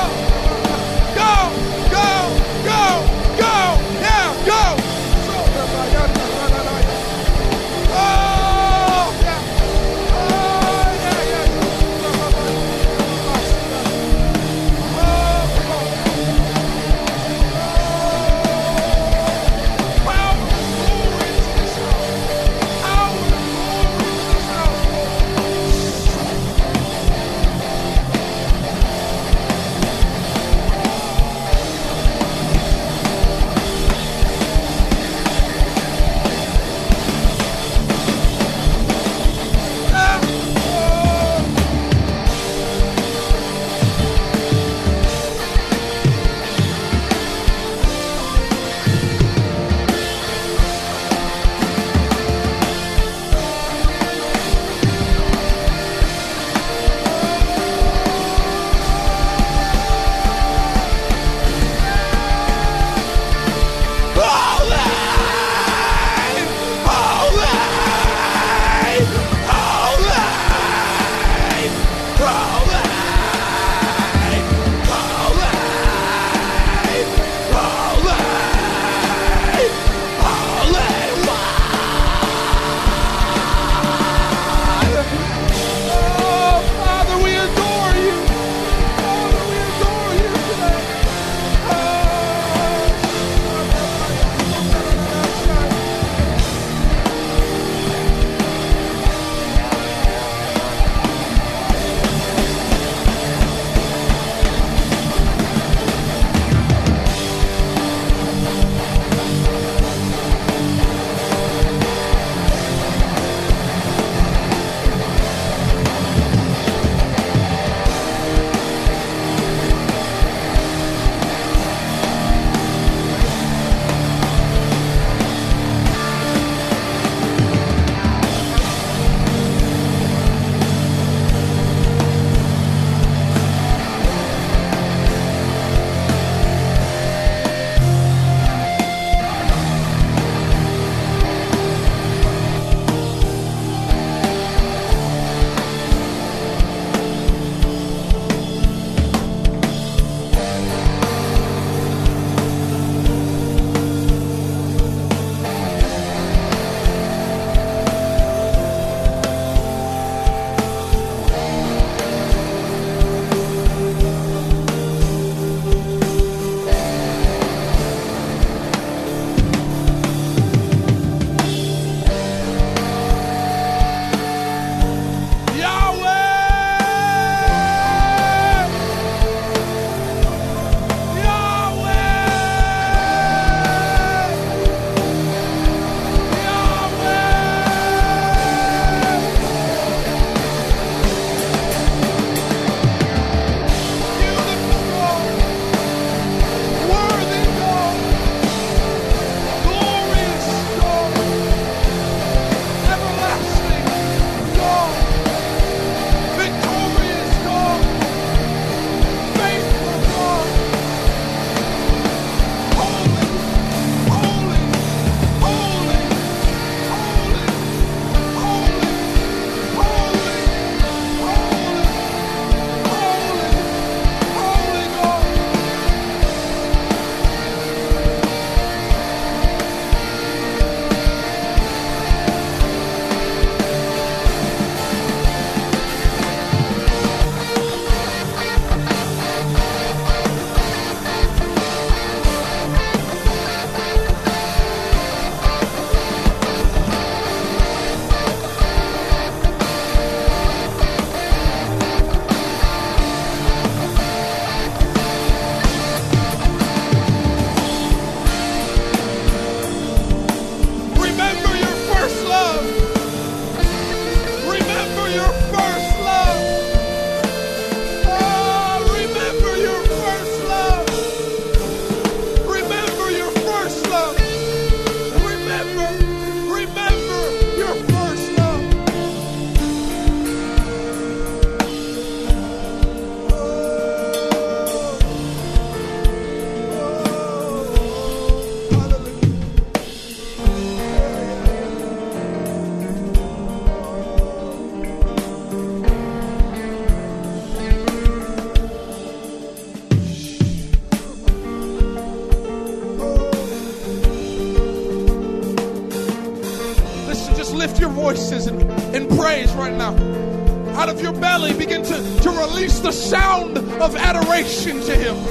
voices in, in praise right now. Out of your belly, begin to, to release the sound of adoration to Him.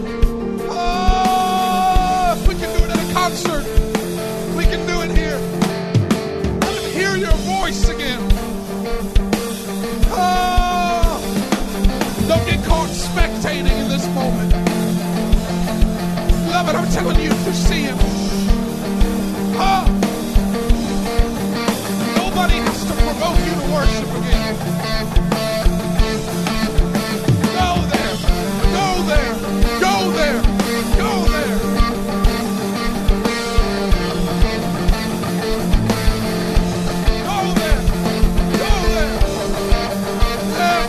Oh, if we can do it at a concert, we can do it here. Let Him hear your voice again. Oh, don't get caught spectating in this moment. Beloved, I'm telling you to see Him. Oh, nobody has to provoke you to worship again. Go there, go there, go there, go there. Go there, go there. Yeah.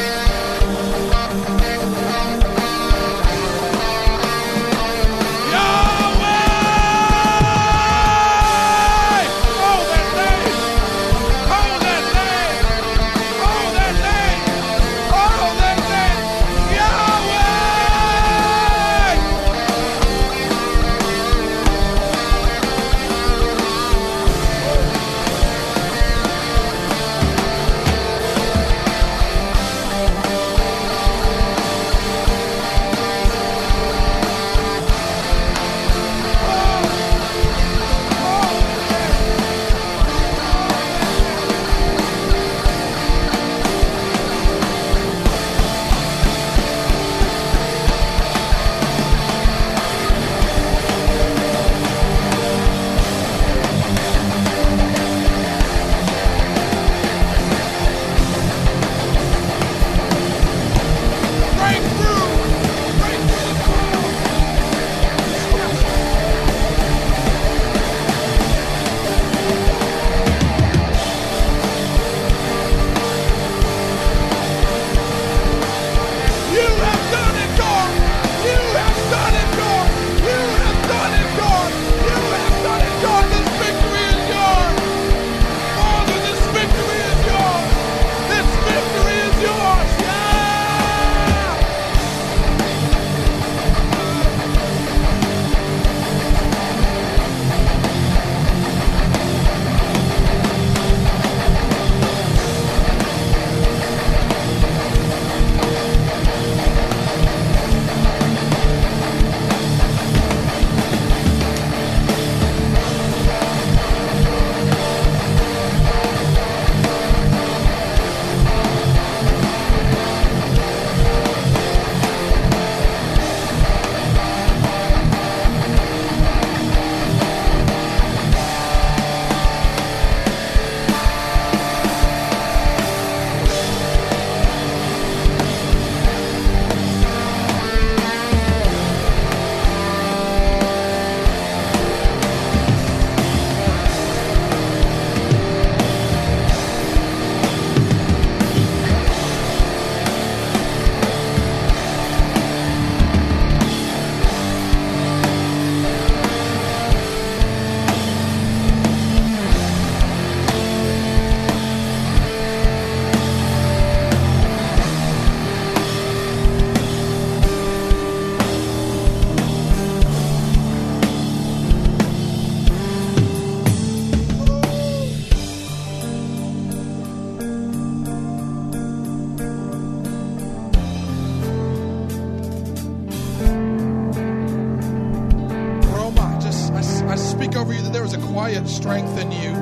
Quiet strength in you.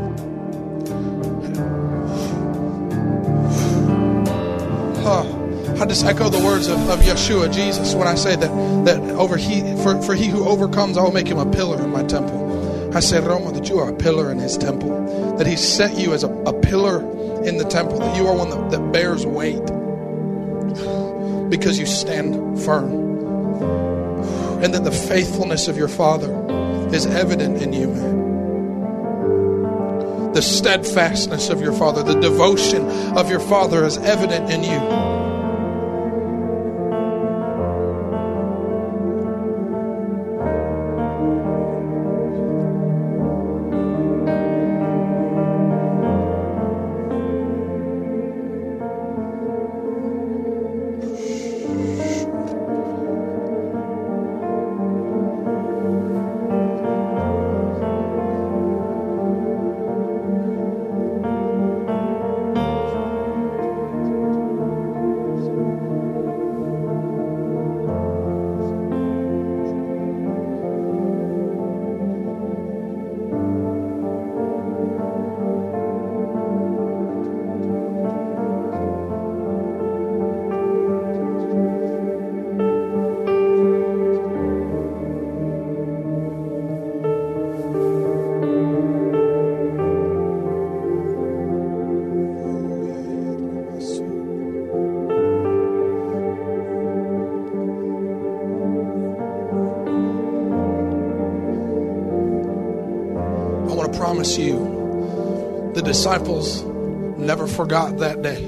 Huh. I just echo the words of, of Yeshua, Jesus, when I say that that over he for, for he who overcomes, I will make him a pillar in my temple. I say, Roma, that you are a pillar in His temple, that He set you as a, a pillar in the temple, that you are one that, that bears weight because you stand firm, and that the faithfulness of your Father is evident in you, man. The steadfastness of your Father, the devotion of your Father is evident in you. promise you, the disciples never forgot that day.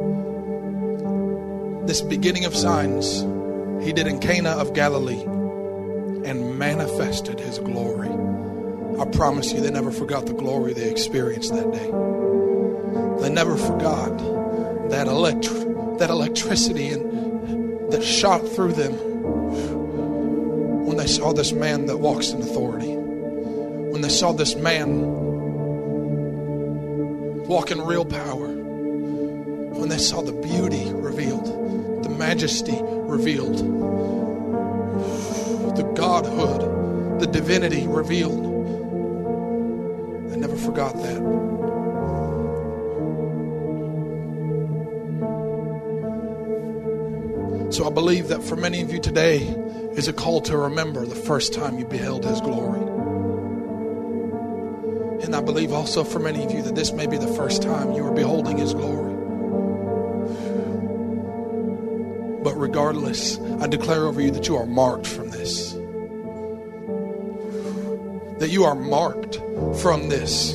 This beginning of signs he did in Cana of Galilee and manifested his glory. I promise you, they never forgot the glory they experienced that day. They never forgot that elect- that electricity and that shot through them when they saw this man that walks in authority. When they saw this man walk in real power. When they saw the beauty revealed, the majesty revealed, the godhood, the divinity revealed. They never forgot that. So I believe that for many of you today is a call to remember the first time you beheld His glory. And I believe also for many of you that this may be the first time you are beholding His glory. But regardless, I declare over you that you are marked from this. That you are marked from this.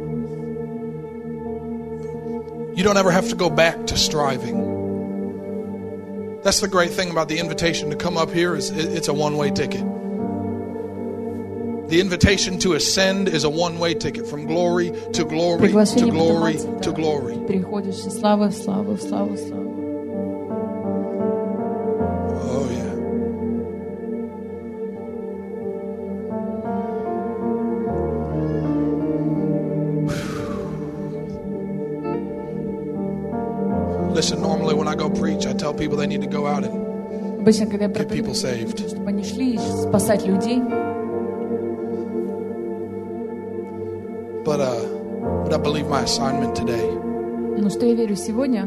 You don't ever have to go back to striving. That's the great thing about the invitation to come up here is it's a one-way ticket. The invitation to ascend is a one-way ticket from glory to glory to glory to glory. Переходишь из славы в славу, в славу, в славу. Oh yeah. Listen, normally when I go preach, I tell people they need to go out and Обычно, когда я get people проповедую, saved. чтобы они шли спасать людей. But uh, but I believe my assignment today Но что я верю сегодня,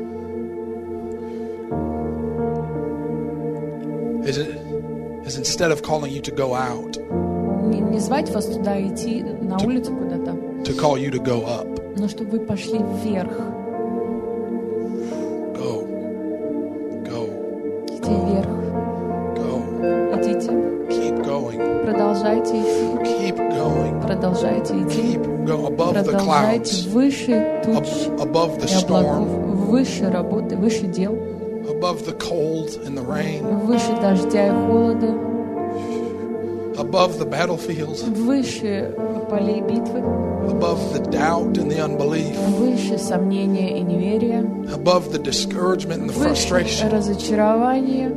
is it is instead of calling you to go out, не, не звать вас туда идти на улицу куда-то, to call you to go up. но чтобы вы пошли вверх. Go, go, Идите вверх. go. Идите. Keep going. Продолжайте идти. Keep going. Продолжайте идти. Keep going above the Продолжайте clouds, выше туч ab- above the и облаков, storm, выше работы, выше дел, above the cold and the rain, выше дождя и холода, above the battlefield, выше полей битвы, above the doubt and the unbelief, выше сомнения и неверия, above the discouragement and the выше frustration, разочарования,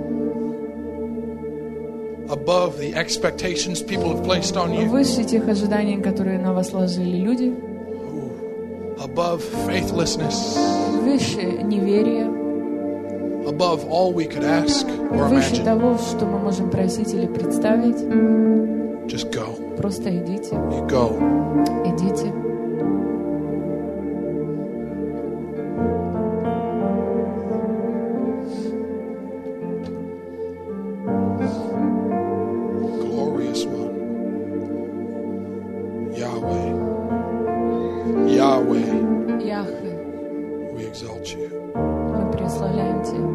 above the expectations people have placed on you, выше тех ожиданий, которые на вас ложили люди, above faithlessness, выше неверия, above all we could ask or выше imagine. того, что мы можем просить или представить. Just go. Просто идите, You go. идите. Glorious one. Yahweh. Yahweh. Яхве, We exalt you. мы прославляем Тебя.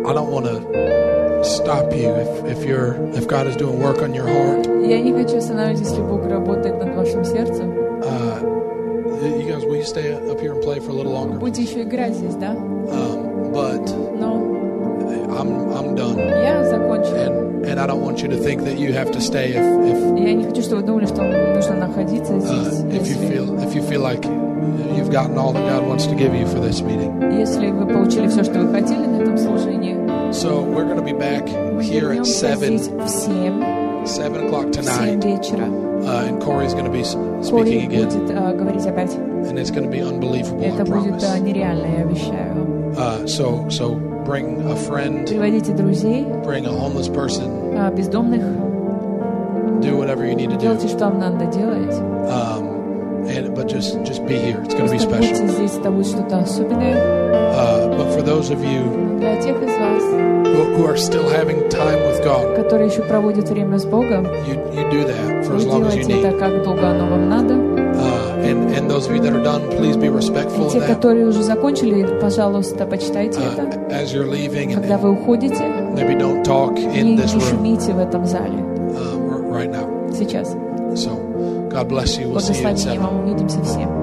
I don't want to stop you if, if you're if God is doing work on your heart. Я не хочу останавливать, если Бог работает над вашим сердцем. Uh, you guys, will you stay up here and play for a little longer? Будете еще играть здесь, да? Um, but Но I'm I'm done. я закончу. And and I don't want you to think that you have to stay if if Я не хочу, чтобы вы думали, что нужно находиться здесь. uh, if you feel if you feel like you've gotten all that God wants to give you for this meeting. Если вы получили все, что вы хотели на этом служении, So we're going to be back мы here at вернемся seven здесь в семь, seven o'clock в семь tonight, вечера. uh, and Corey's going to be s- Кори speaking again, будет uh, говорить опять. and it's going to be unbelievable. I Это будет promise. uh, нереально, я обещаю вам. Uh, so so bring a friend, Приводите друзей, bring a homeless person, uh, бездомных, do whatever you need to do. делайте, что вам надо делать. Um, and but just just be here. It's going to be Просто будьте special. здесь, это будет что-то особенное. Uh, but for those of you Для тех из вас, who, who are still having time with God, которые еще проводят время с Богом, you you do that for вы as long as you делаете это, need. как долго оно вам надо. Uh, and and those of you that are done, please be respectful И of те, that. которые уже закончили, пожалуйста, почитайте Uh, это. as you're leaving, and, Когда вы уходите, maybe don't talk не, in не this room шумите в этом зале uh, r- right now. сейчас. So, God bless you. We'll see you at Благословения seven. вам, увидимся всем.